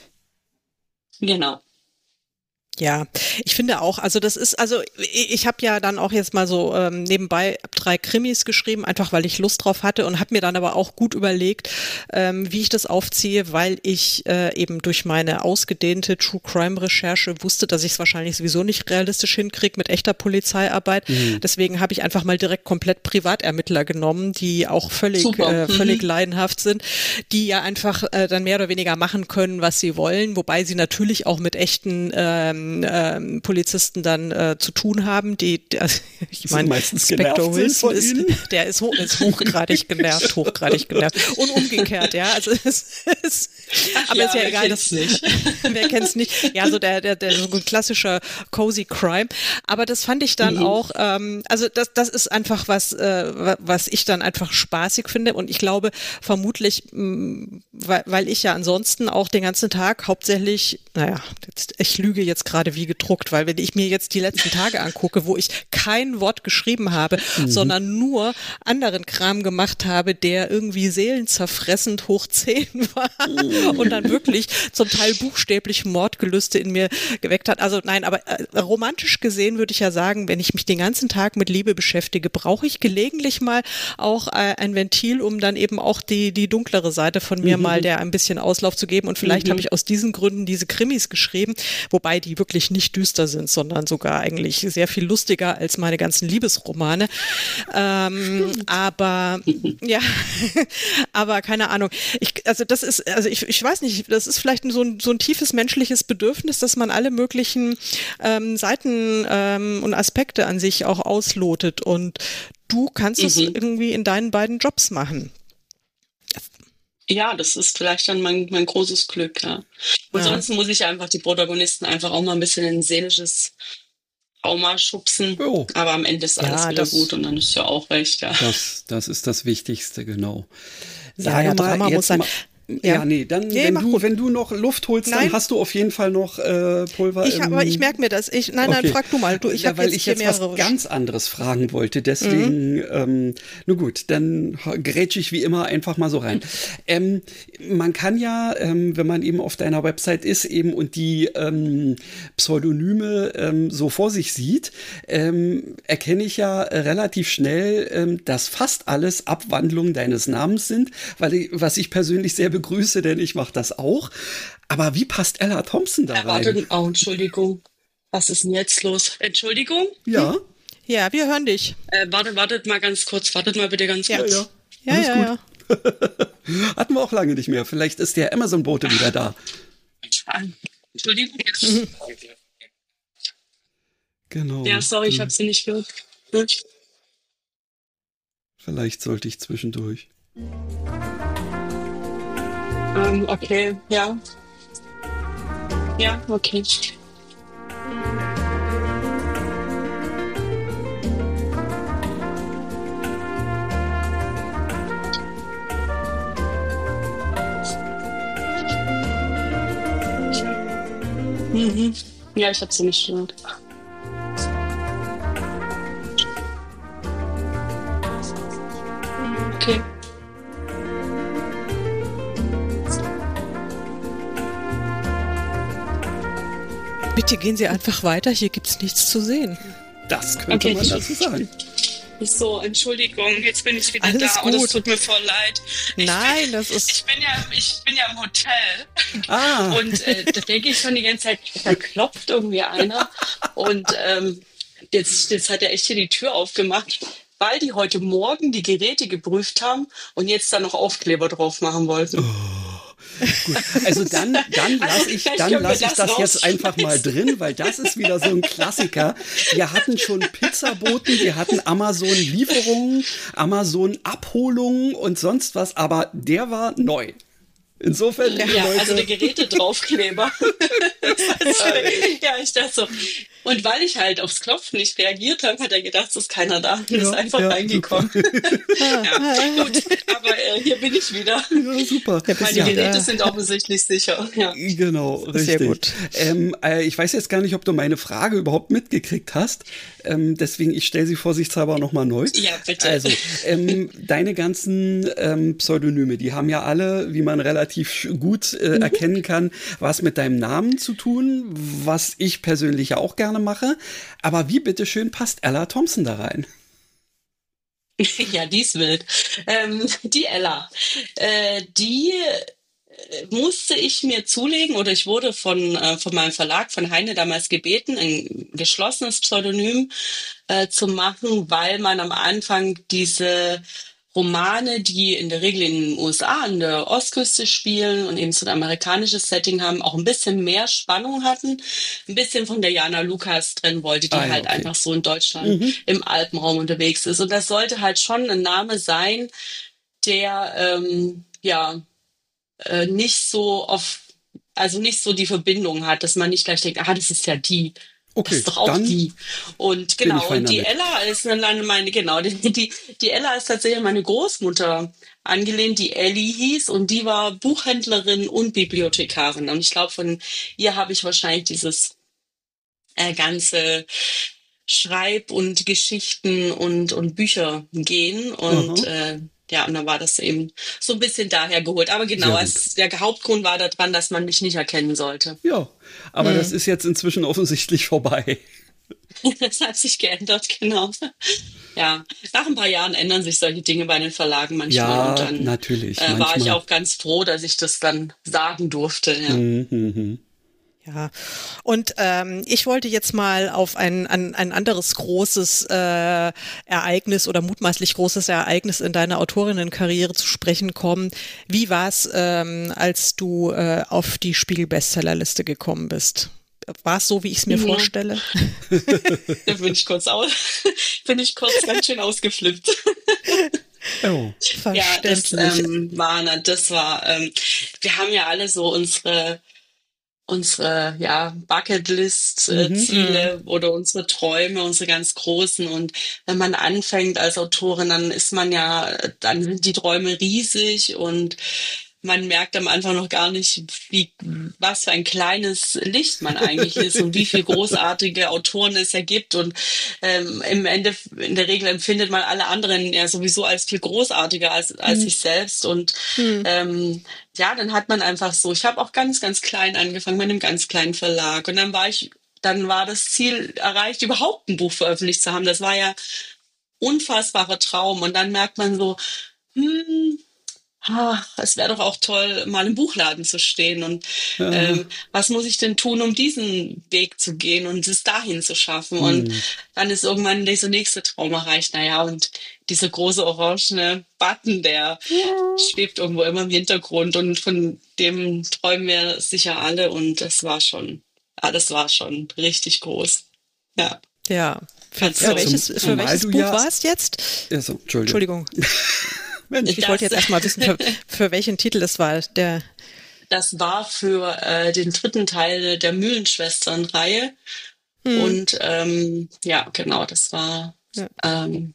Genau. Ja, ich finde auch, also das ist, also ich, ich habe ja dann auch jetzt mal so ähm, nebenbei drei Krimis geschrieben, einfach weil ich Lust drauf hatte und habe mir dann aber auch gut überlegt, ähm, wie ich das aufziehe, weil ich äh, eben durch meine ausgedehnte True Crime Recherche wusste, dass ich es wahrscheinlich sowieso nicht realistisch hinkriege mit echter Polizeiarbeit. Mhm. Deswegen habe ich einfach mal direkt komplett Privatermittler genommen, die auch völlig, Super. äh, völlig Mhm. leidenhaft sind, die ja einfach äh, dann mehr oder weniger machen können, was sie wollen, wobei sie natürlich auch mit echten ähm, ähm, ähm, Polizisten dann äh, zu tun haben, die, also, ich meine, meistens Inspektor genervt sind Wilson von ist, der ist, hoch, ist hochgradig genervt, hochgradig genervt und umgekehrt, ja, also es ist, aber ja, ist ja wer egal, kennt's das, nicht. wer kennt's nicht, ja, so der, der, der so ein klassischer Cozy Crime, aber das fand ich dann Mhm. auch, ähm, also das, das ist einfach was, äh, was ich dann einfach spaßig finde und ich glaube vermutlich, mh, weil, weil ich ja ansonsten auch den ganzen Tag hauptsächlich, naja, jetzt, ich lüge jetzt gerade wie gedruckt, weil wenn ich mir jetzt die letzten Tage angucke, wo ich kein Wort geschrieben habe, mhm. sondern nur anderen Kram gemacht habe, der irgendwie seelenzerfressend hoch zehn war mhm. und dann wirklich zum Teil buchstäblich Mordgelüste in mir geweckt hat. Also nein, aber äh, romantisch gesehen würde ich ja sagen, wenn ich mich den ganzen Tag mit Liebe beschäftige, brauche ich gelegentlich mal auch äh, ein Ventil, um dann eben auch die, die dunklere Seite von mir mhm. mal der ein bisschen Auslauf zu geben. Und vielleicht mhm. habe ich aus diesen Gründen diese Krimis geschrieben, wobei die wirklich nicht düster sind, sondern sogar eigentlich sehr viel lustiger als meine ganzen Liebesromane. Ähm, aber ja, aber keine Ahnung. Ich, also das ist, also ich, ich weiß nicht, das ist vielleicht so ein, so ein tiefes menschliches Bedürfnis, dass man alle möglichen ähm, Seiten ähm, und Aspekte an sich auch auslotet. Und du kannst es mhm. irgendwie in deinen beiden Jobs machen. Ja, das ist vielleicht dann mein, mein großes Glück, ja. Und ja. sonst muss ich einfach die Protagonisten einfach auch mal ein bisschen in ein seelisches Trauma schubsen. Oh. Aber am Ende ist alles ja, wieder gut und dann ist ja auch recht, ja. Das, das ist das Wichtigste, genau. Sag ja, ja, mal, Drama muss sein. Ja, ja, nee, dann, nee, wenn, du, wenn du noch Luft holst, nein. dann hast du auf jeden Fall noch äh, Pulver. Ich, aber ich merke mir das. Ich, nein, okay. nein, frag du mal. Du, ich ja, hab weil jetzt ich jetzt mehrere. was ganz anderes fragen wollte. Deswegen, mhm. ähm, nun gut, dann grätsche ich wie immer einfach mal so rein. Ähm, man kann ja, ähm, wenn man eben auf deiner Website ist eben und die ähm, Pseudonyme ähm, so vor sich sieht, ähm, erkenne ich ja relativ schnell, ähm, dass fast alles Abwandlungen deines Namens sind, weil ich, was ich persönlich sehr begrüße, denn ich mache das auch. Aber wie passt Ella Thompson da rein? Warte, oh, Entschuldigung. Was ist denn jetzt los? Entschuldigung? Ja. Ja, wir hören dich. Äh, wartet, wartet mal ganz kurz. Wartet mal bitte ganz kurz. Ja, ja. Alles ja, ja, gut. Ja. Hatten wir auch lange nicht mehr. Vielleicht ist der Amazon-Bote wieder da. Entschuldigung. Genau. Ja, sorry, ich habe sie nicht gehört. Vielleicht sollte ich zwischendurch. Um, okay, ja. Ja, okay. Mhm. Ja, ich habe sie nicht gehört. Okay. Bitte gehen Sie einfach weiter, hier gibt's nichts zu sehen. Das könnte okay, man dazu sagen. So, Entschuldigung, jetzt bin ich wieder Alles da gut. und es tut mir voll leid. Ich Nein, bin, das ist... Ich bin ja, ich bin ja im Hotel ah. und äh, da denke ich schon die ganze Zeit, da klopft irgendwie einer und ähm, jetzt, jetzt hat er echt hier die Tür aufgemacht, weil die heute Morgen die Geräte geprüft haben und jetzt da noch Aufkleber drauf machen wollten. Oh. Gut, also dann, dann lasse ich, dann lass ich das jetzt einfach mal drin, weil das ist wieder so ein Klassiker. Wir hatten schon Pizzaboten, wir hatten Amazon-Lieferungen, Amazon-Abholungen und sonst was, aber der war neu. Insofern, ja, Leute. Also der Geräte-Draufkleber. Ja, ich dachte so. Und weil ich halt aufs Klopfen nicht reagiert habe, hat er gedacht, es ist keiner da. Und ja, ist einfach ja, reingekommen. Ja, gut, aber äh, hier bin ich wieder. Ja, super. Ja, meine Geräte ja. sind offensichtlich sicher. Ja. Genau, richtig. Sehr gut. Ähm, äh, ich weiß jetzt gar nicht, ob du meine Frage überhaupt mitgekriegt hast. Ähm, deswegen, ich stelle sie vorsichtshalber nochmal neu. Ja, bitte. Also, ähm, deine ganzen ähm, Pseudonyme, die haben ja alle, wie man relativ gut äh, mhm. erkennen kann, was mit deinem Namen zu tun, was ich persönlich ja auch gerne mache. Aber wie bitteschön passt Ella Thompson da rein? Ja, die ist wild. Ähm, die Ella, äh, die musste ich mir zulegen oder ich wurde von, äh, von meinem Verlag, von Heine damals gebeten, ein geschlossenes Pseudonym äh, zu machen, weil man am Anfang diese Romane, die in der Regel in den U S A an der Ostküste spielen und eben so ein amerikanisches Setting haben, auch ein bisschen mehr Spannung hatten, ein bisschen von der Jana Lukas trennen wollte, die Ah, ja, halt okay. einfach so in Deutschland im Alpenraum unterwegs ist. Und das sollte halt schon ein Name sein, der ähm, ja äh, nicht so auf, also nicht so die Verbindung hat, dass man nicht gleich denkt, ah, das ist ja die. Das Okay, ist doch auch dann die. Und bin ich genau, fein und die damit. Ella ist dann meine, genau, die, die, die Ella ist tatsächlich an meine Großmutter angelehnt, die Elli hieß, und die war Buchhändlerin und Bibliothekarin. Und ich glaube, von ihr habe ich wahrscheinlich dieses äh, ganze Schreib- und Geschichten und, und Bücher gehen. Und Aha. äh, ja, und dann war das eben so ein bisschen daher geholt. Aber genau, Sehr gut. es, der Hauptgrund war daran, dass man mich nicht erkennen sollte. Ja, aber das ist jetzt inzwischen offensichtlich vorbei. Das hat sich geändert, genau. Ja, nach ein paar Jahren ändern sich solche Dinge bei den Verlagen manchmal. Ja, Und dann natürlich, äh, war ich manchmal. auch ganz froh, dass ich das dann sagen durfte. Ja. Mhm, mhm. Ja, und ähm, ich wollte jetzt mal auf ein, ein, ein anderes großes äh, Ereignis oder mutmaßlich großes Ereignis in deiner Autorinnenkarriere zu sprechen kommen. Wie war es, ähm, als du äh, auf die Spiegel-Bestsellerliste gekommen bist? War es so, wie ich es mir Ja. vorstelle? Da bin ich kurz aus, bin ich kurz ganz schön ausgeflippt. Oh. Ja, das Verständlich. ähm, war, na, das war, ähm, wir haben ja alle so unsere unsere ja Bucketlist-Ziele oder unsere Träume, unsere ganz großen. Und wenn man anfängt als Autorin, dann ist man ja, dann sind die Träume riesig und man merkt am Anfang noch gar nicht, wie, was für ein kleines Licht man eigentlich ist und wie viele großartige Autoren es ja gibt. Und ähm, im Ende, in der Regel empfindet man alle anderen ja sowieso als viel großartiger als, als sich selbst. Und ähm, ja, dann hat man einfach so, ich habe auch ganz, ganz klein angefangen, mit einem ganz kleinen Verlag. Und dann war ich, dann war das Ziel erreicht, überhaupt ein Buch veröffentlicht zu haben. Das war ja unfassbarer Traum. Und dann merkt man so, hm, ah, es wäre doch auch toll, mal im Buchladen zu stehen. Und Ja. ähm, was muss ich denn tun, um diesen Weg zu gehen und es dahin zu schaffen? Und dann ist irgendwann dieser nächste Traum erreicht. Naja, und dieser große orangene Button, der schwebt irgendwo immer im Hintergrund. Und von dem träumen wir sicher alle. Und das war schon, ja, das war schon richtig groß. Ja. Ja. Für, Ganz für toll. welches, Zum- für zumal welches du Buch ja- war es jetzt? Ja, so, Entschuldigung. Entschuldigung. Mensch, Ich Das- wollte jetzt erstmal wissen, für, für welchen Titel es war. Der, Das war für äh, den dritten Teil der Mühlenschwestern-Reihe. Hm. Und ähm, ja, genau, das war. Ja. Ähm,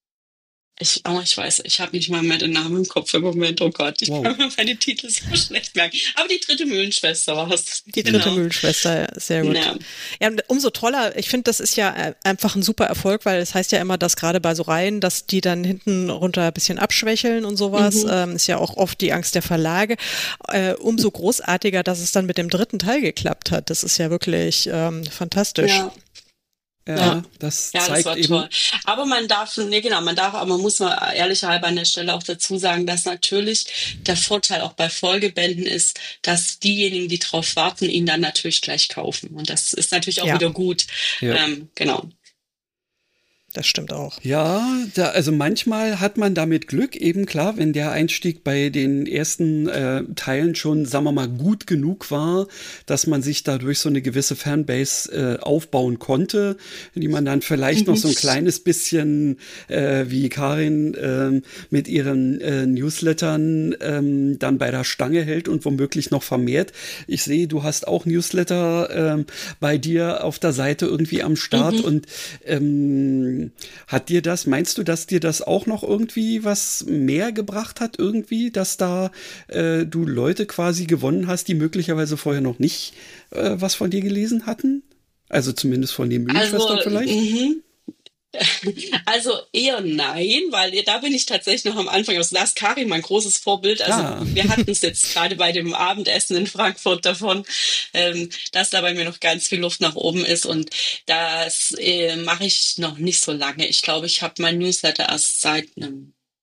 ich, oh, ich weiß, ich habe nicht mal mehr den Namen im Kopf im Moment. Oh Gott, ich Wow. kann mir meine Titel so schlecht merken. Aber die dritte Mühlenschwester war es. Die dritte Mühlenschwester, sehr gut. Ja. Ja, und umso toller. Ich finde, das ist ja äh, einfach ein super Erfolg, weil es heißt ja immer, dass gerade bei so Reihen, dass die dann hinten runter ein bisschen abschwächeln und sowas. Mhm. Ähm, ist ja auch oft die Angst der Verlage. Äh, umso großartiger, dass es dann mit dem dritten Teil geklappt hat. Das ist ja wirklich ähm, fantastisch. Ja. Ja, Ja. das Ja, das zeigt war eben. toll. Aber man darf, nee, genau, man darf, aber man muss mal ehrlicherhalber an der Stelle auch dazu sagen, dass natürlich der Vorteil auch bei Folgebänden ist, dass diejenigen, die drauf warten, ihn dann natürlich gleich kaufen. Und das ist natürlich auch Ja. wieder gut. Ja. Ähm, genau. Das stimmt auch. Ja, da, also manchmal hat man damit Glück, eben klar, wenn der Einstieg bei den ersten äh, Teilen schon, sagen wir mal, gut genug war, dass man sich dadurch so eine gewisse Fanbase äh, aufbauen konnte, die man dann vielleicht noch so ein kleines bisschen, äh, wie Karin äh, mit ihren äh, Newslettern ähm, dann bei der Stange hält und womöglich noch vermehrt. Ich sehe, du hast auch Newsletter ähm, bei dir auf der Seite irgendwie am Start und ähm, hat dir das, meinst du, dass dir das auch noch irgendwie was mehr gebracht hat irgendwie, dass da äh, du Leute quasi gewonnen hast, die möglicherweise vorher noch nicht äh, was von dir gelesen hatten? Also zumindest von den Mühlenschwestern vielleicht? mhm. Also eher nein, weil da bin ich tatsächlich noch am Anfang. Also da ist Karin mein großes Vorbild. Also Ah. wir hatten es jetzt gerade bei dem Abendessen in Frankfurt davon, ähm, dass da bei mir noch ganz viel Luft nach oben ist. Und das äh, mache ich noch nicht so lange. Ich glaube, ich habe mein Newsletter erst seit einem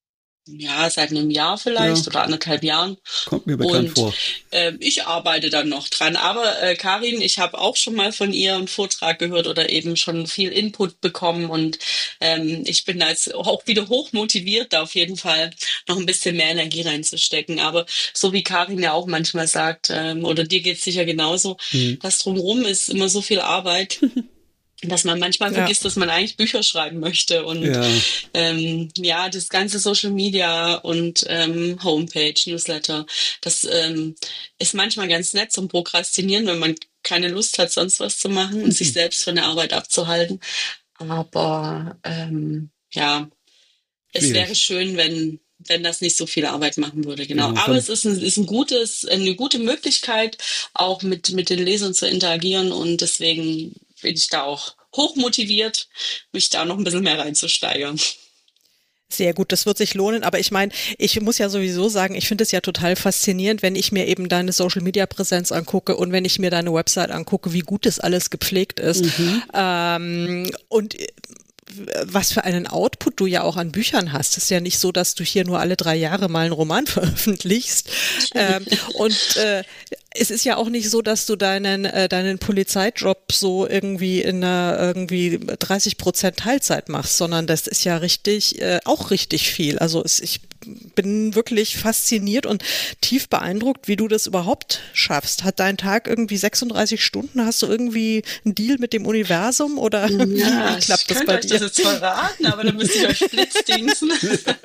ja, seit einem Jahr vielleicht Ja. oder anderthalb Jahren. Kommt mir bekannt Und vor. äh, ich arbeite dann noch dran. Aber äh, Karin, ich habe auch schon mal von ihr einen Vortrag gehört oder eben schon viel Input bekommen. Und ähm, ich bin da jetzt auch wieder hoch motiviert, da auf jeden Fall noch ein bisschen mehr Energie reinzustecken. Aber so wie Karin ja auch manchmal sagt, ähm, oder dir geht's sicher genauso, Hm. das drumherum ist immer so viel Arbeit, dass man manchmal Ja. vergisst, dass man eigentlich Bücher schreiben möchte. Und Ja. ähm, ja, das ganze Social Media und ähm, Homepage, Newsletter, das ähm, ist manchmal ganz nett zum Prokrastinieren, wenn man keine Lust hat, sonst was zu machen und sich selbst von der Arbeit abzuhalten. Aber ähm, ja, es Schwierig. wäre schön, wenn wenn das nicht so viel Arbeit machen würde, genau. Genau, Aber von- es ist ein, ist ein gutes, eine gute Möglichkeit, auch mit mit den Lesern zu interagieren und deswegen bin ich da auch hoch motiviert, mich da noch ein bisschen mehr reinzusteigern. Sehr gut, das wird sich lohnen, aber ich meine, ich muss ja sowieso sagen, ich finde es ja total faszinierend, wenn ich mir eben deine Social-Media-Präsenz angucke und wenn ich mir deine Website angucke, wie gut das alles gepflegt ist. Ähm, und was für einen Output du ja auch an Büchern hast. Es ist ja nicht so, dass du hier nur alle drei Jahre mal einen Roman veröffentlichst. Ähm, und äh, es ist ja auch nicht so, dass du deinen äh, deinen Polizeijob so irgendwie in einer irgendwie dreißig Prozent Teilzeit machst, sondern das ist ja richtig, äh, auch richtig viel. Also es, ich bin wirklich fasziniert und tief beeindruckt, wie du das überhaupt schaffst. Hat dein Tag irgendwie sechsunddreißig Stunden? Hast du irgendwie einen Deal mit dem Universum oder wie, Ja, wie klappt ich das könnte bei euch dir? das jetzt verraten, aber dann müsst ihr euch blitzdingsen.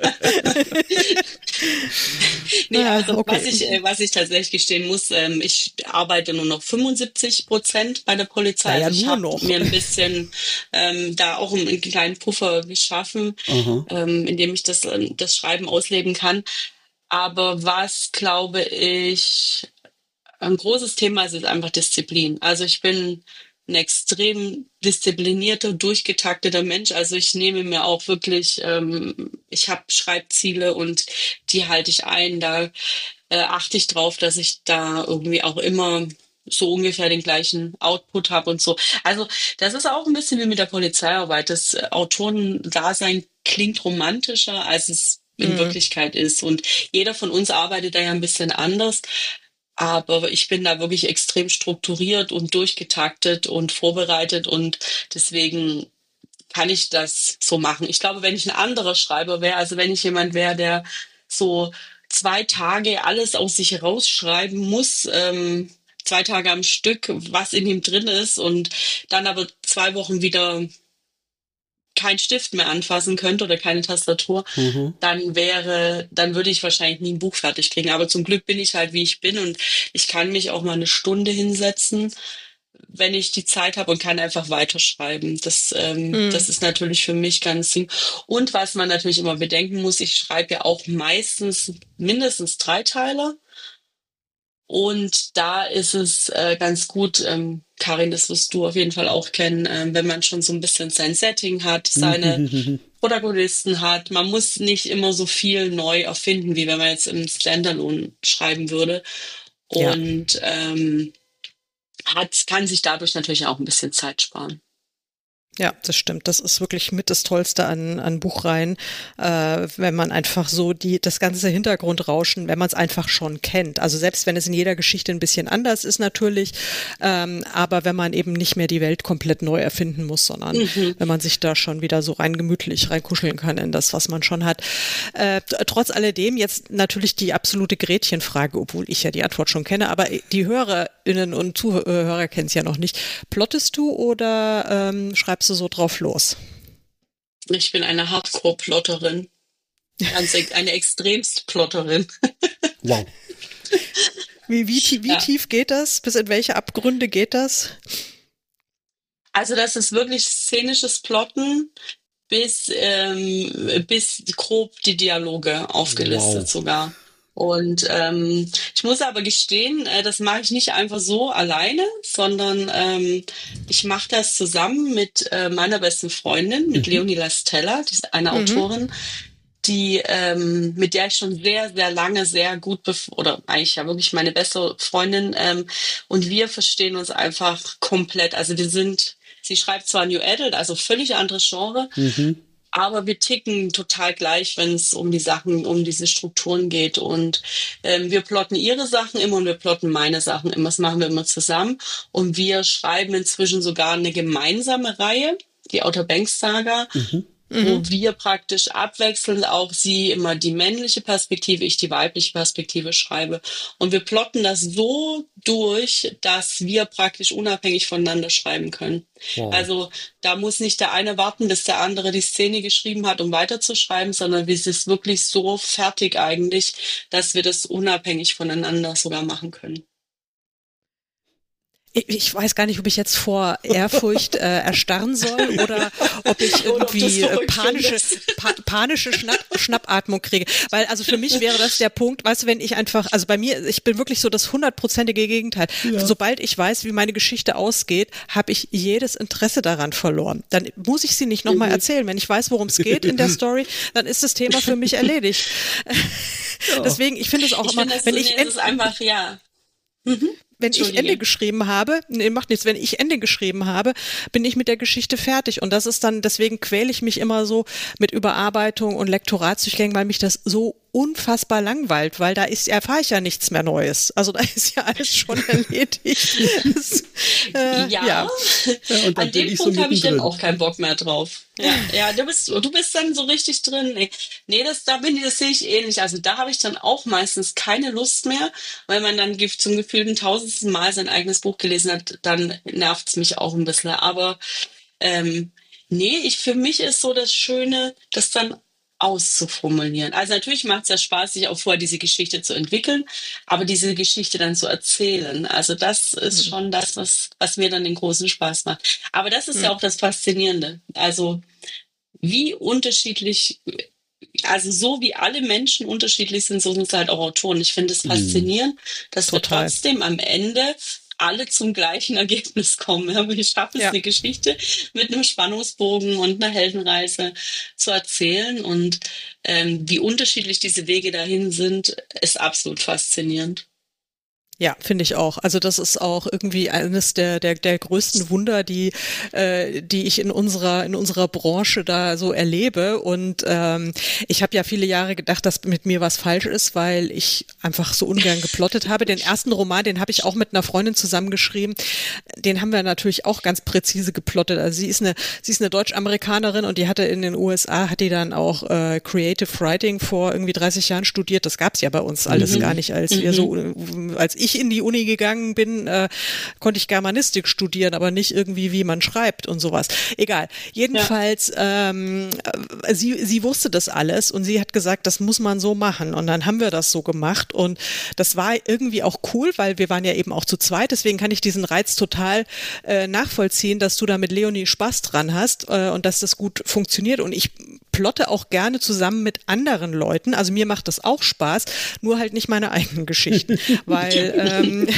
Nee, Ah, also okay. was ich, äh, was ich tatsächlich gestehen muss, ähm, ich arbeite nur noch fünfundsiebzig Prozent bei der Polizei. Naja, Also ich nur habe noch. mir ein bisschen ähm, da auch einen, einen kleinen Puffer geschaffen, Aha. ähm, indem ich das, äh, das Schreiben ausleben kann. Aber was, glaube ich, ein großes Thema ist, ist einfach Disziplin. Also ich bin ein extrem disziplinierter, durchgetakteter Mensch. Also ich nehme mir auch wirklich, ähm, ich habe Schreibziele und die halte ich ein. Da äh, achte ich drauf, dass ich da irgendwie auch immer so ungefähr den gleichen Output habe und so. Also das ist auch ein bisschen wie mit der Polizeiarbeit. Das äh, Autorendasein klingt romantischer, als es in Mhm. Wirklichkeit ist. Und jeder von uns arbeitet da ja ein bisschen anders. Aber ich bin da wirklich extrem strukturiert und durchgetaktet und vorbereitet und deswegen kann ich das so machen. Ich glaube, wenn ich ein anderer Schreiber wäre, also wenn ich jemand wäre, der so zwei Tage alles aus sich rausschreiben muss, ähm, zwei Tage am Stück, was in ihm drin ist und dann aber zwei Wochen wieder kein Stift mehr anfassen könnte oder keine Tastatur, Mhm. dann wäre, dann würde ich wahrscheinlich nie ein Buch fertig kriegen. Aber zum Glück bin ich halt, wie ich bin und ich kann mich auch mal eine Stunde hinsetzen, wenn ich die Zeit habe und kann einfach weiterschreiben. Das, ähm, Mhm. das ist natürlich für mich ganz Ding. Und was man natürlich immer bedenken muss, ich schreibe ja auch meistens mindestens Dreiteiler. Und da ist es äh, ganz gut, ähm, Karin, das wirst du auf jeden Fall auch kennen, ähm, wenn man schon so ein bisschen sein Setting hat, seine Protagonisten hat. Man muss nicht immer so viel neu erfinden, wie wenn man jetzt im Standalone schreiben würde. Ja. Und ähm, hat, kann sich dadurch natürlich auch ein bisschen Zeit sparen. Ja, das stimmt. Das ist wirklich mit das Tollste an, an Buchreihen, äh, wenn man einfach so die, das ganze Hintergrundrauschen, wenn man es einfach schon kennt. Also selbst wenn es in jeder Geschichte ein bisschen anders ist natürlich, ähm, aber wenn man eben nicht mehr die Welt komplett neu erfinden muss, sondern Mhm. wenn man sich da schon wieder so rein gemütlich reinkuscheln kann in das, was man schon hat. Äh, t- trotz alledem jetzt natürlich die absolute Gretchenfrage, obwohl ich ja die Antwort schon kenne, aber die HörerInnen und Zuhörer kennen es ja noch nicht. Plottest du oder ähm, schreibst du so drauf los? Ich bin eine Hardcore-Plotterin. Ganz, e- eine extremst Plotterin. Wow. Wie, wie, tie- wie Ja. tief geht das? Bis in welche Abgründe geht das? Also das ist wirklich szenisches Plotten bis, ähm, bis grob die Dialoge aufgelistet Wow. sogar. Und ähm, ich muss aber gestehen, äh, das mache ich nicht einfach so alleine, sondern ähm, ich mache das zusammen mit äh, meiner besten Freundin, mit Leonie Lastella, die ist eine Mhm. Autorin, die ähm, mit der ich schon sehr, sehr lange sehr gut bef- oder eigentlich ja wirklich meine beste Freundin ähm, und wir verstehen uns einfach komplett. Also wir sind, sie schreibt zwar New Adult, also völlig anderes Genre, Mhm. Aber wir ticken total gleich, wenn es um die Sachen, um diese Strukturen geht. Und ähm, wir plotten ihre Sachen immer und wir plotten meine Sachen immer. Das machen wir immer zusammen. Und wir schreiben inzwischen sogar eine gemeinsame Reihe, die Outer Banks Saga, Mhm. wo wir praktisch abwechselnd auch sie immer die männliche Perspektive, ich die weibliche Perspektive schreibe. Und wir plotten das so durch, dass wir praktisch unabhängig voneinander schreiben können. Wow. Also da muss nicht der eine warten, bis der andere die Szene geschrieben hat, um weiterzuschreiben, sondern wir sind wirklich so fertig eigentlich, dass wir das unabhängig voneinander sogar machen können. Ich, ich weiß gar nicht, ob ich jetzt vor Ehrfurcht äh, erstarren soll oder ob ich Oder ob du es irgendwie äh, verrückt panische, findest. pa panische Schnapp, Schnappatmung kriege. Weil also für mich wäre das der Punkt, weißt du, wenn ich einfach, also bei mir, ich bin wirklich so das hundertprozentige Gegenteil. Ja. Sobald ich weiß, wie meine Geschichte ausgeht, habe ich jedes Interesse daran verloren. Dann muss ich sie nicht nochmal Mhm. erzählen. Wenn ich weiß, worum es geht in der Story, dann ist das Thema für mich erledigt. Ja. Deswegen, ich finde es auch Ich immer, finde, das, wenn nee, ich es ist einfach, ja. Mhm. Wenn ich Entschuldige. Ende geschrieben habe, nee, macht nichts, wenn ich Ende geschrieben habe, bin ich mit der Geschichte fertig. Und das ist dann, deswegen quäle ich mich immer so mit Überarbeitung und Lektoratsdurchgängen, weil mich das so unfassbar langweilt, weil da ist, erfahre ich ja nichts mehr Neues. Also da ist ja alles schon erledigt. Das, äh, Ja, ja. Ja, und dann an bin dem ich so Punkt habe ich dann mittendrin. auch keinen Bock mehr drauf. Ja, ja, du bist, du bist dann so richtig drin. Nee, nee, das, da bin ich, das sehe ich ähnlich. Also da habe ich dann auch meistens keine Lust mehr, weil man dann ge- zum gefühlten tausendsten Mal sein eigenes Buch gelesen hat, dann nervt es mich auch ein bisschen. Aber ähm, nee, ich, für mich ist so das Schöne, das dann auszuformulieren. Also natürlich macht es ja Spaß, sich auch vorher diese Geschichte zu entwickeln, aber diese Geschichte dann zu erzählen. Also das ist Hm. schon das, was, was mir dann den großen Spaß macht. Aber das ist ja Hm. auch das Faszinierende. Also wie unterschiedlich, also so wie alle Menschen unterschiedlich sind, so sind es halt auch Autoren. Ich finde es Mhm. faszinierend, dass wir Total. trotzdem am Ende alle zum gleichen Ergebnis kommen. Ja, wir schaffen es, Ja. eine Geschichte mit einem Spannungsbogen und einer Heldenreise zu erzählen. Und ähm, wie unterschiedlich diese Wege dahin sind, ist absolut faszinierend. Ja, finde ich auch. Also das ist auch irgendwie eines der der der größten Wunder, die äh, die ich in unserer in unserer Branche da so erlebe. Und ähm, ich habe ja viele Jahre gedacht, dass mit mir was falsch ist, weil ich einfach so ungern geplottet habe. Den ersten Roman, den habe ich auch mit einer Freundin zusammengeschrieben. Den haben wir natürlich auch ganz präzise geplottet. Also sie ist eine sie ist eine Deutsch-Amerikanerin und die hatte in den U S A hat die dann auch äh, Creative Writing vor irgendwie dreißig Jahren studiert. Das gab's ja bei uns alles Mhm. gar nicht, als wir so als ich in die Uni gegangen bin, äh, konnte ich Germanistik studieren, aber nicht irgendwie, wie man schreibt und sowas. Egal. Jedenfalls, ähm, äh, sie, sie wusste das alles und sie hat gesagt, das muss man so machen. Und dann haben wir das so gemacht und das war irgendwie auch cool, weil wir waren ja eben auch zu zweit. Deswegen kann ich diesen Reiz total äh, nachvollziehen, dass du da mit Leonie Spaß dran hast äh, und dass das gut funktioniert. Und ich plotte auch gerne zusammen mit anderen Leuten. Also mir macht das auch Spaß, nur halt nicht meine eigenen Geschichten, weil ähm,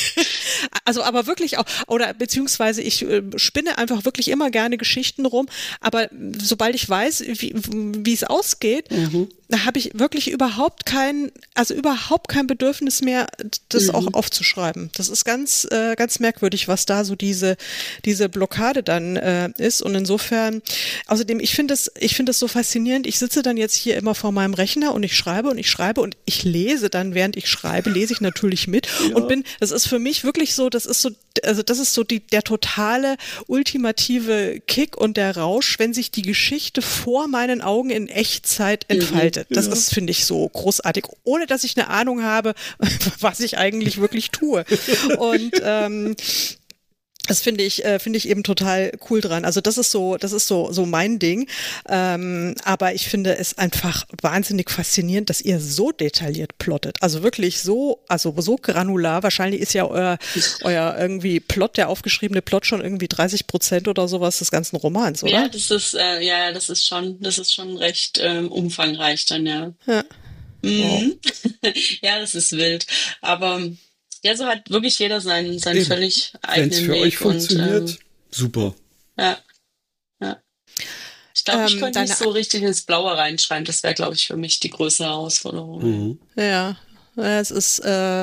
also aber wirklich auch, oder beziehungsweise ich äh, spinne einfach wirklich immer gerne Geschichten rum, aber sobald ich weiß, wie, wie es ausgeht, Mhm. da habe ich wirklich überhaupt kein, also überhaupt kein Bedürfnis mehr, das Mhm. auch aufzuschreiben. Das ist ganz, äh, ganz merkwürdig, was da so diese, diese Blockade dann äh, ist. Und insofern, außerdem, ich finde das, ich finde das so faszinierend. Ich sitze dann jetzt hier immer vor meinem Rechner und ich schreibe und ich schreibe und ich lese dann, während ich schreibe, lese ich natürlich mit Ja. und bin, das ist für mich wirklich so, das ist so, also das ist so die, der totale ultimative Kick und der Rausch, wenn sich die Geschichte vor meinen Augen in Echtzeit entfaltet. Das Ja. ist, finde ich, so großartig, ohne dass ich eine Ahnung habe, was ich eigentlich wirklich tue. Und ähm, das finde ich, äh, finde ich eben total cool dran. Also das ist so, das ist so, so mein Ding. Ähm, aber ich finde es einfach wahnsinnig faszinierend, dass ihr so detailliert plottet. Also wirklich so, also so granular. Wahrscheinlich ist ja euer, euer irgendwie Plot, der aufgeschriebene Plot schon irgendwie dreißig Prozent oder sowas des ganzen Romans, oder? Ja, das ist, äh, ja, das ist schon, das ist schon recht ähm, umfangreich dann, ja. Ja. Mhm. Ja, das ist wild. Aber ja, so hat wirklich jeder seinen, seinen Eben. völlig Wenn eigenen es für Weg. euch funktioniert, Und, ähm, super. ja, ja. Ich glaube, ich Ähm, könnte deine- nicht so richtig ins Blaue reinschreiben. Das wäre, glaube ich, für mich die größere Herausforderung. Mhm. Ja, ja, es ist, äh,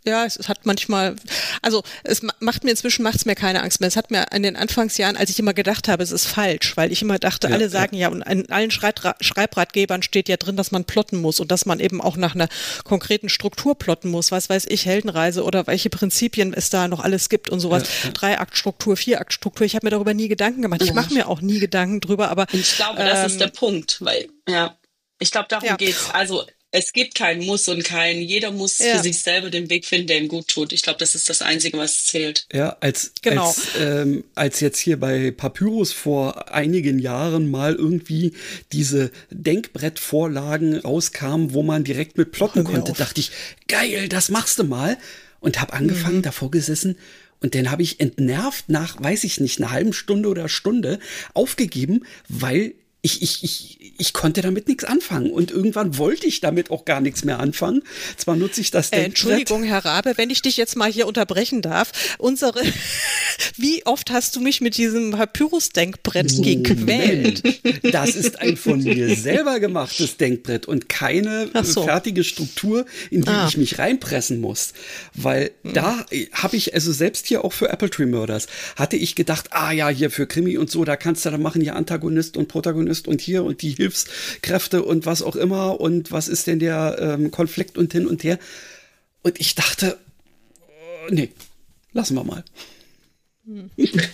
Ja, es hat manchmal, also es macht mir inzwischen, macht es mir keine Angst mehr. Es hat mir in den Anfangsjahren, als ich immer gedacht habe, es ist falsch, weil ich immer dachte, ja, alle sagen ja, ja und in allen Schreibra- Schreibratgebern steht ja drin, dass man plotten muss und dass man eben auch nach einer konkreten Struktur plotten muss. Was weiß ich, Heldenreise oder welche Prinzipien es da noch alles gibt und sowas. Ja, ja. Drei-Akt-Struktur, Vier-Akt-Struktur. Ich habe mir darüber nie Gedanken gemacht. Ich mache mir auch nie Gedanken drüber, aber. Und ich glaube, das ähm, ist der Punkt, weil, ja, ich glaube, darum ja. geht's. Also, es gibt kein Muss und kein, jeder muss ja. für sich selber den Weg finden, der ihm gut tut. Ich glaube, das ist das Einzige, was zählt. Ja, als, genau. als, ähm, als jetzt hier bei Papyrus vor einigen Jahren mal irgendwie diese Denkbrettvorlagen rauskamen, wo man direkt mit plotten konnte, dachte ich, geil, das machst du mal. Und habe angefangen, mhm. davor gesessen. Und dann habe ich entnervt nach, weiß ich nicht, einer halben Stunde oder Stunde aufgegeben, weil Ich, ich, ich, ich konnte damit nichts anfangen und irgendwann wollte ich damit auch gar nichts mehr anfangen. Zwar nutze ich das äh, Entschuldigung, Herr Rabe, wenn ich dich jetzt mal hier unterbrechen darf. Unsere, wie oft hast du mich mit diesem Papyrus-Denkbrett gequält? Das ist ein von mir selber gemachtes Denkbrett und keine so. fertige Struktur, in die ah. ich mich reinpressen muss. Weil hm. da habe ich, also selbst hier auch für Apple Tree Murders, hatte ich gedacht, ah ja, hier für Krimi und so, da kannst du da machen, hier Antagonist und Protagonist und hier und die Hilfskräfte und was auch immer und was ist denn der ähm, Konflikt und hin und her. Und ich dachte, äh, nee, lassen wir mal. Hm.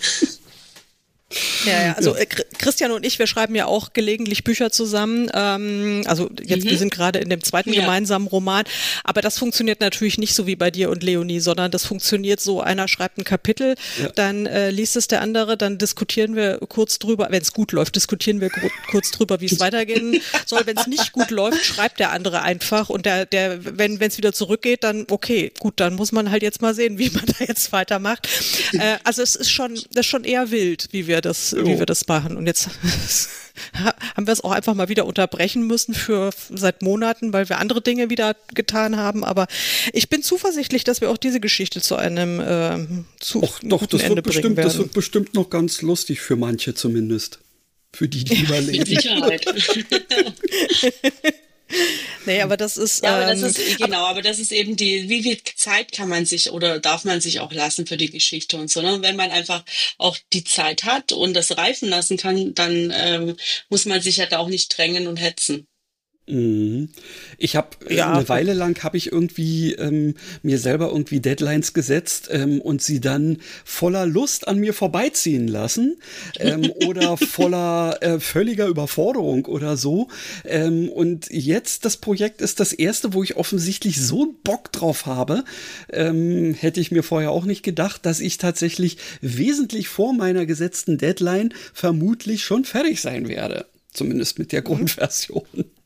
Ja, ja, also äh, Christian und ich, wir schreiben ja auch gelegentlich Bücher zusammen. Ähm, also jetzt, mhm. wir sind gerade in dem zweiten ja. gemeinsamen Roman. Aber das funktioniert natürlich nicht so wie bei dir und Leonie, sondern das funktioniert so, einer schreibt ein Kapitel, ja. dann äh, liest es der andere, dann diskutieren wir kurz drüber, wenn es gut läuft, diskutieren wir gr- kurz drüber, wie es weitergehen soll. Wenn es nicht gut läuft, schreibt der andere einfach und der, der, wenn es wieder zurückgeht, dann okay, gut, dann muss man halt jetzt mal sehen, wie man da jetzt weitermacht. Äh, also es ist schon, das ist schon eher wild, wie wir das, wie wir das machen. Und jetzt haben wir es auch einfach mal wieder unterbrechen müssen für seit Monaten, weil wir andere Dinge wieder getan haben. Aber ich bin zuversichtlich, dass wir auch diese Geschichte zu einem äh, zu Och, doch, guten das Ende wird bringen bestimmt, werden. Das wird bestimmt noch ganz lustig für manche zumindest. Für die, die überleben. Mit Sicherheit. Nee, aber das ist, ja, aber ähm, das ist genau, aber das ist eben die, wie viel Zeit kann man sich oder darf man sich auch lassen für die Geschichte und so. Ne? Wenn man einfach auch die Zeit hat und das reifen lassen kann, dann ähm, muss man sich ja da auch nicht drängen und hetzen. Ich habe Ja. eine Weile lang habe ich irgendwie ähm, mir selber irgendwie Deadlines gesetzt ähm, und sie dann voller Lust an mir vorbeiziehen lassen ähm, oder voller äh, völliger Überforderung oder so. Ähm, und jetzt das Projekt ist das erste, wo ich offensichtlich so einen Bock drauf habe. Ähm, hätte ich mir vorher auch nicht gedacht, dass ich tatsächlich wesentlich vor meiner gesetzten Deadline vermutlich schon fertig sein werde. Zumindest mit der Grundversion.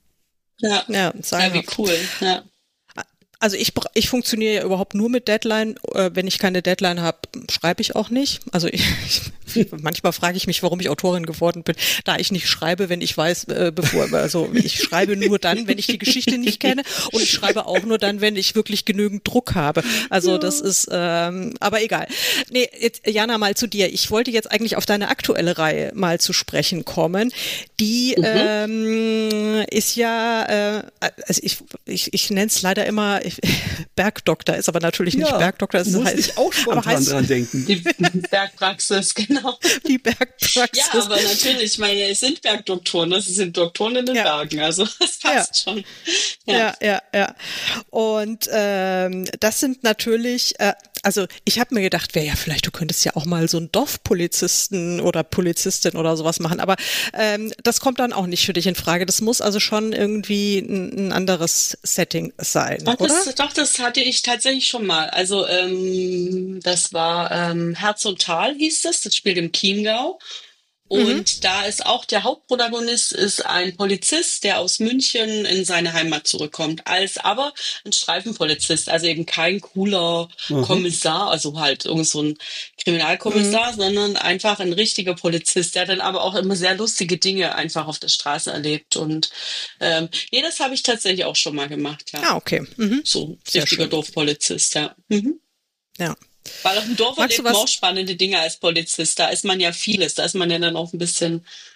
Ja, ja, ja wie cool. Ja. Also ich, ich funktioniere ja überhaupt nur mit Deadline. Wenn ich keine Deadline habe, schreibe ich auch nicht. Also ich, ich, manchmal frage ich mich, warum ich Autorin geworden bin, da ich nicht schreibe, wenn ich weiß, äh, bevor, also ich schreibe nur dann, wenn ich die Geschichte nicht kenne und ich schreibe auch nur dann, wenn ich wirklich genügend Druck habe. Also das ist, ähm, aber egal. Nee, jetzt, Jana, mal zu dir. Ich wollte jetzt eigentlich auf deine aktuelle Reihe mal zu sprechen kommen. Die mhm. ähm, ist ja, äh, also ich, ich, ich nenne es leider immer Bergdoktor, ist aber natürlich nicht ja, Bergdoktor. Es muss heißt, ich auch spontan heißt, dran denken. Die Bergpraxis, genau. Die Bergpraxis. Ja, aber natürlich, ich meine, es sind Bergdoktoren, das sind Doktoren in den ja. Bergen, also das passt ja. schon. Ja, ja, ja. ja. Und ähm, das sind natürlich, äh, also ich habe mir gedacht, wäre ja vielleicht, du könntest ja auch mal so einen Dorfpolizisten oder Polizistin oder sowas machen, aber ähm, das kommt dann auch nicht für dich in Frage. Das muss also schon irgendwie ein, ein anderes Setting sein, doch, oder? Das, doch, das hatte ich tatsächlich schon mal. Also ähm, das war ähm, Herz und Tal hieß das, das spielt im Chiemgau. Und mhm. da ist auch der Hauptprotagonist ist ein Polizist, der aus München in seine Heimat zurückkommt, als aber ein Streifenpolizist, also eben kein cooler mhm. Kommissar, also halt irgend so ein Kriminalkommissar, mhm. sondern einfach ein richtiger Polizist, der dann aber auch immer sehr lustige Dinge einfach auf der Straße erlebt. Und ähm, nee, das habe ich tatsächlich auch schon mal gemacht, ja. Ah, okay. Mhm. So richtiger Dorfpolizist, ja. Mhm. Ja. Weil auf dem Dorf erlebt man auch spannende Dinge als Polizist. Da ist man ja vieles. Da ist man ja dann auch ein bisschen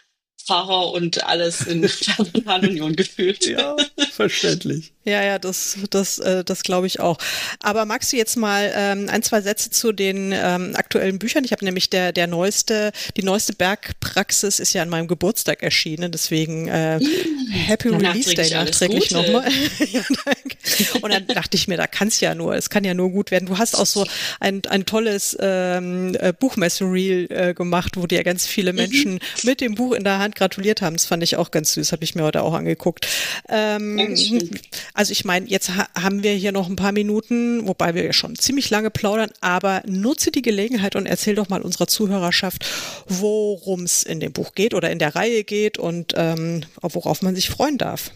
Pfarrer und alles in Personalunion gefühlt. Ja, verständlich. Ja, ja, das, das, äh, das glaube ich auch. Aber magst du jetzt mal ähm, ein, zwei Sätze zu den ähm, aktuellen Büchern? Ich habe nämlich der, der neueste, die neueste Bergpraxis ist ja an meinem Geburtstag erschienen, deswegen äh, Happy Ja, Release Day nachträglich nachträglich nochmal. Ja, danke. Und dann dachte ich mir, da kann es ja nur, es kann ja nur gut werden. Du hast auch so ein, ein tolles ähm, äh, Buchmesse-Reel äh, gemacht, wo dir ganz viele Menschen mhm. mit dem Buch in der Hand gratuliert haben. Das fand ich auch ganz süß, habe ich mir heute auch angeguckt. Ähm, also ich meine, jetzt ha- haben wir hier noch ein paar Minuten, wobei wir ja schon ziemlich lange plaudern, aber nutze die Gelegenheit und erzähl doch mal unserer Zuhörerschaft, worum es in dem Buch geht oder in der Reihe geht und ähm, worauf man sich freuen darf.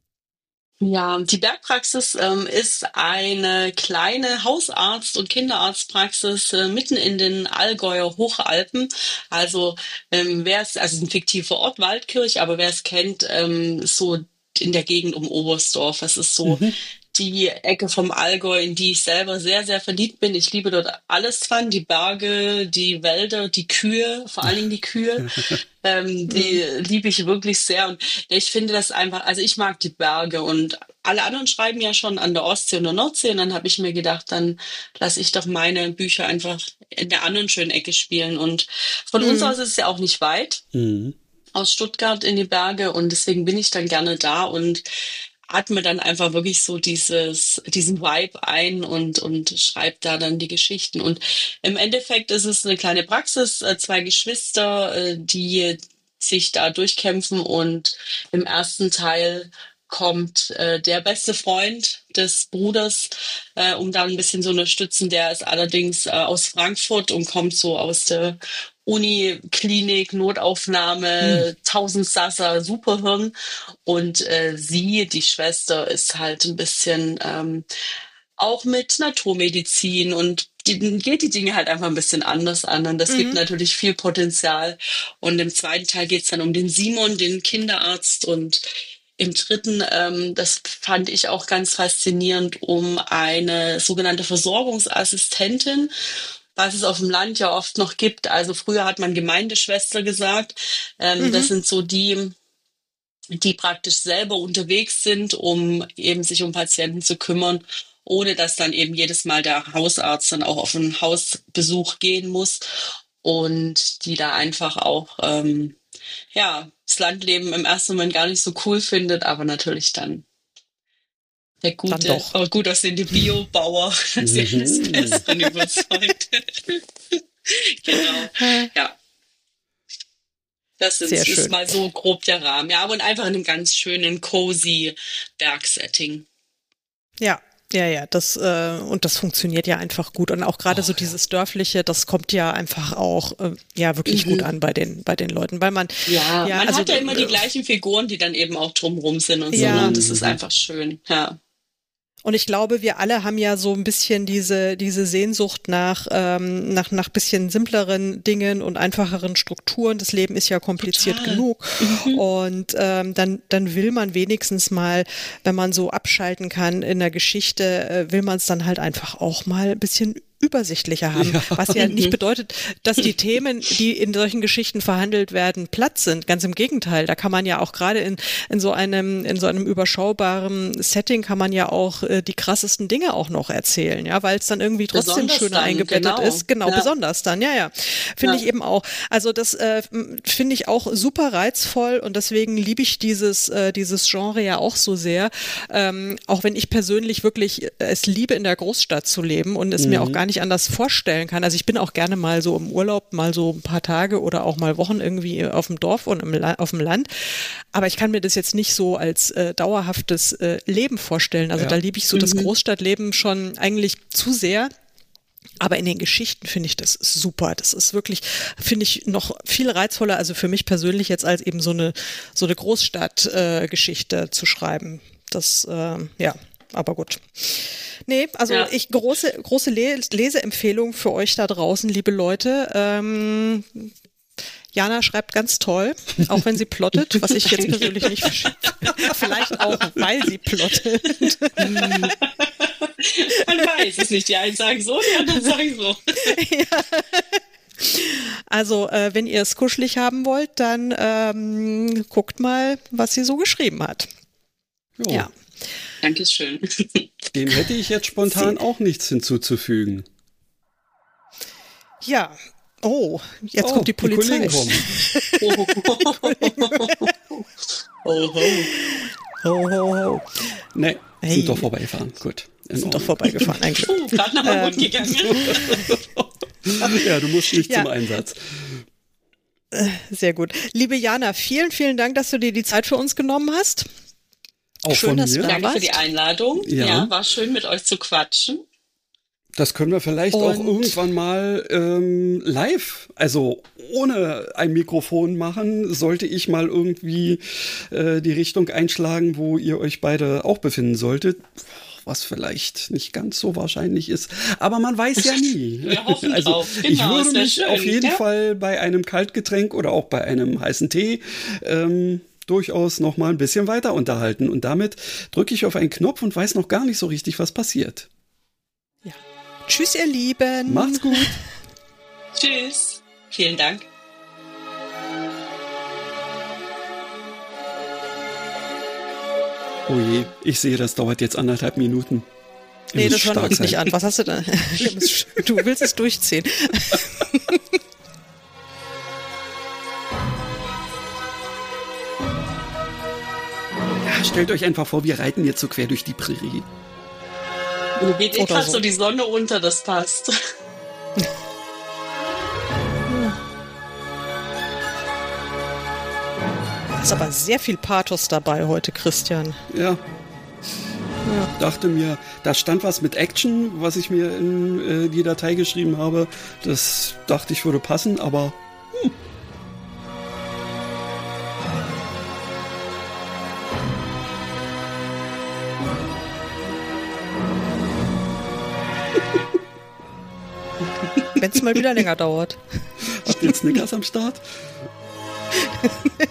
Ja, die Bergpraxis ähm, ist eine kleine Hausarzt- und Kinderarztpraxis äh, mitten in den Allgäuer Hochalpen. Also ähm, wer es, also es ist ein fiktiver Ort, Waldkirch, aber wer es kennt, ähm, so in der Gegend um Oberstdorf. Das ist so mhm. die Ecke vom Allgäu, in die ich selber sehr, sehr verliebt bin. Ich liebe dort alles dran, die Berge, die Wälder, die Kühe, vor allen Dingen die Kühe. Ähm, die mhm. liebe ich wirklich sehr und ich finde das einfach, also ich mag die Berge und alle anderen schreiben ja schon an der Ostsee und der Nordsee und dann habe ich mir gedacht, dann lasse ich doch meine Bücher einfach in der anderen schönen Ecke spielen und von mhm. uns aus ist es ja auch nicht weit, mhm. aus Stuttgart in die Berge und deswegen bin ich dann gerne da und atme dann einfach wirklich so dieses, diesen Vibe ein und, und schreibe da dann die Geschichten. Und im Endeffekt ist es eine kleine Praxis, zwei Geschwister, die sich da durchkämpfen und im ersten Teil kommt äh, der beste Freund des Bruders, äh, um da ein bisschen zu unterstützen. Der ist allerdings äh, aus Frankfurt und kommt so aus der Uniklinik, Notaufnahme, hm. Tausendsasser, Superhirn. Und äh, sie, die Schwester, ist halt ein bisschen ähm, auch mit Naturmedizin und die, geht die Dinge halt einfach ein bisschen anders an. Und das mhm. gibt natürlich viel Potenzial. Und im zweiten Teil geht es dann um den Simon, den Kinderarzt. Und im dritten, ähm, das fand ich auch ganz faszinierend, um eine sogenannte Versorgungsassistentin, was es auf dem Land ja oft noch gibt. Also früher hat man Gemeindeschwester gesagt. Ähm, mhm. Das sind so die, die praktisch selber unterwegs sind, um eben sich um Patienten zu kümmern, ohne dass dann eben jedes Mal der Hausarzt dann auch auf einen Hausbesuch gehen muss und die da einfach auch ähm, ja das Landleben im ersten Moment gar nicht so cool findet, aber natürlich dann der gute, dann doch. Oh, gut aussehende Biobauer, sie ist des Besseren überzeugt. Genau, ja. Das ist, ist mal so grob der Rahmen. Ja, und einfach in einem ganz schönen, cozy Bergsetting. Ja. Ja, ja, das äh, und das funktioniert ja einfach gut und auch gerade oh, so dieses ja. dörfliche, das kommt ja einfach auch äh, ja wirklich mhm. gut an bei den bei den Leuten, weil man ja, ja man also, hat ja immer die gleichen Figuren, die dann eben auch drumrum sind und ja. so, und das ist einfach schön, ja. Und ich glaube, wir alle haben ja so ein bisschen diese diese Sehnsucht nach ähm, nach nach bisschen simpleren Dingen und einfacheren Strukturen. Das Leben ist ja kompliziert Total. genug mhm. und ähm, dann dann will man wenigstens mal, wenn man so abschalten kann in der Geschichte, äh, will man es dann halt einfach auch mal ein bisschen übersichtlicher haben, ja. was ja nicht bedeutet, dass die Themen, die in solchen Geschichten verhandelt werden, platt sind. Ganz im Gegenteil, da kann man ja auch gerade in in so einem in so einem überschaubaren Setting kann man ja auch äh, die krassesten Dinge auch noch erzählen, ja, weil es dann irgendwie trotzdem besonders schöner dann, eingebettet genau. ist. Genau, ja. besonders dann, ja, ja. Finde ja. ich eben auch. Also das äh, finde ich auch super reizvoll und deswegen liebe ich dieses äh, dieses Genre ja auch so sehr. Ähm, auch wenn ich persönlich wirklich es liebe, in der Großstadt zu leben und es mhm. mir auch gar nicht nicht anders vorstellen kann. Also ich bin auch gerne mal so im Urlaub, mal so ein paar Tage oder auch mal Wochen irgendwie auf dem Dorf und im La- auf dem Land. Aber ich kann mir das jetzt nicht so als äh, dauerhaftes äh, Leben vorstellen. Also ja. da liebe ich so mhm. das Großstadtleben schon eigentlich zu sehr. Aber in den Geschichten finde ich das super. Das ist wirklich, finde ich, noch viel reizvoller, also für mich persönlich jetzt als eben so eine, so eine Großstadtgeschichte äh, zu schreiben. Das, äh, ja, aber gut. Nee, also ja. ich große, große Le- Leseempfehlung für euch da draußen, liebe Leute. Ähm, Jana schreibt ganz toll, auch wenn sie plottet, was ich jetzt persönlich nicht verstehe. Vielleicht auch, weil sie plottet. Man weiß es nicht. Die einen sagen so, die anderen sagen so. Ja. Also, äh, wenn ihr es kuschelig haben wollt, dann ähm, guckt mal, was sie so geschrieben hat. Jo. Ja. Dankeschön. Dem hätte ich jetzt spontan auch nichts hinzuzufügen. Ja. Oh, jetzt Oh, kommt die Polizei. Die Kollegen kommen. Oh, ho. Ho, ho, ho. Nee, Hey. sind doch vorbeigefahren. Gut. in Sind doch Ordnung. vorbeigefahren, eigentlich. Puh, gerade nach meinem Mund gegangen. Ja, du musst nicht Ja. zum Einsatz. Sehr gut. Liebe Jana, vielen, vielen Dank, dass du dir die Zeit für uns genommen hast. Auch Schön, von dass du mir. da Danke für warst. die Einladung. Ja. Ja. war schön mit euch zu quatschen. Das können wir vielleicht auch Und- irgendwann mal ähm, live, also ohne ein Mikrofon machen, sollte ich mal irgendwie äh, die Richtung einschlagen, wo ihr euch beide auch befinden solltet. Was vielleicht nicht ganz so wahrscheinlich ist. Aber man weiß ja nie. Wir hoffen also drauf. ich Genau, würde es wär mich schön, auf jeden ja? Fall bei einem Kaltgetränk oder auch bei einem heißen Tee ähm, durchaus noch mal ein bisschen weiter unterhalten. Und damit drücke ich auf einen Knopf und weiß noch gar nicht so richtig, was passiert. Tschüss, ihr Lieben. Macht's gut. Tschüss. Vielen Dank. Oh je, ich sehe, das dauert jetzt anderthalb Minuten. Ihr Nee, müsst das hören wir stark uns sein. nicht an. Was hast du da? Du willst es durchziehen. Ja, stellt euch einfach vor, wir reiten jetzt so quer durch die Prärie. Mir geht eh Oder gerade so. so die Sonne unter, das passt. Da ist aber sehr viel Pathos dabei heute, Christian. Ja. Dachte mir, da stand was mit Action, was ich mir in äh, die Datei geschrieben habe. Das dachte ich würde passen, aber Wenn es mal wieder länger dauert. habt ihr jetzt Snickers am Start?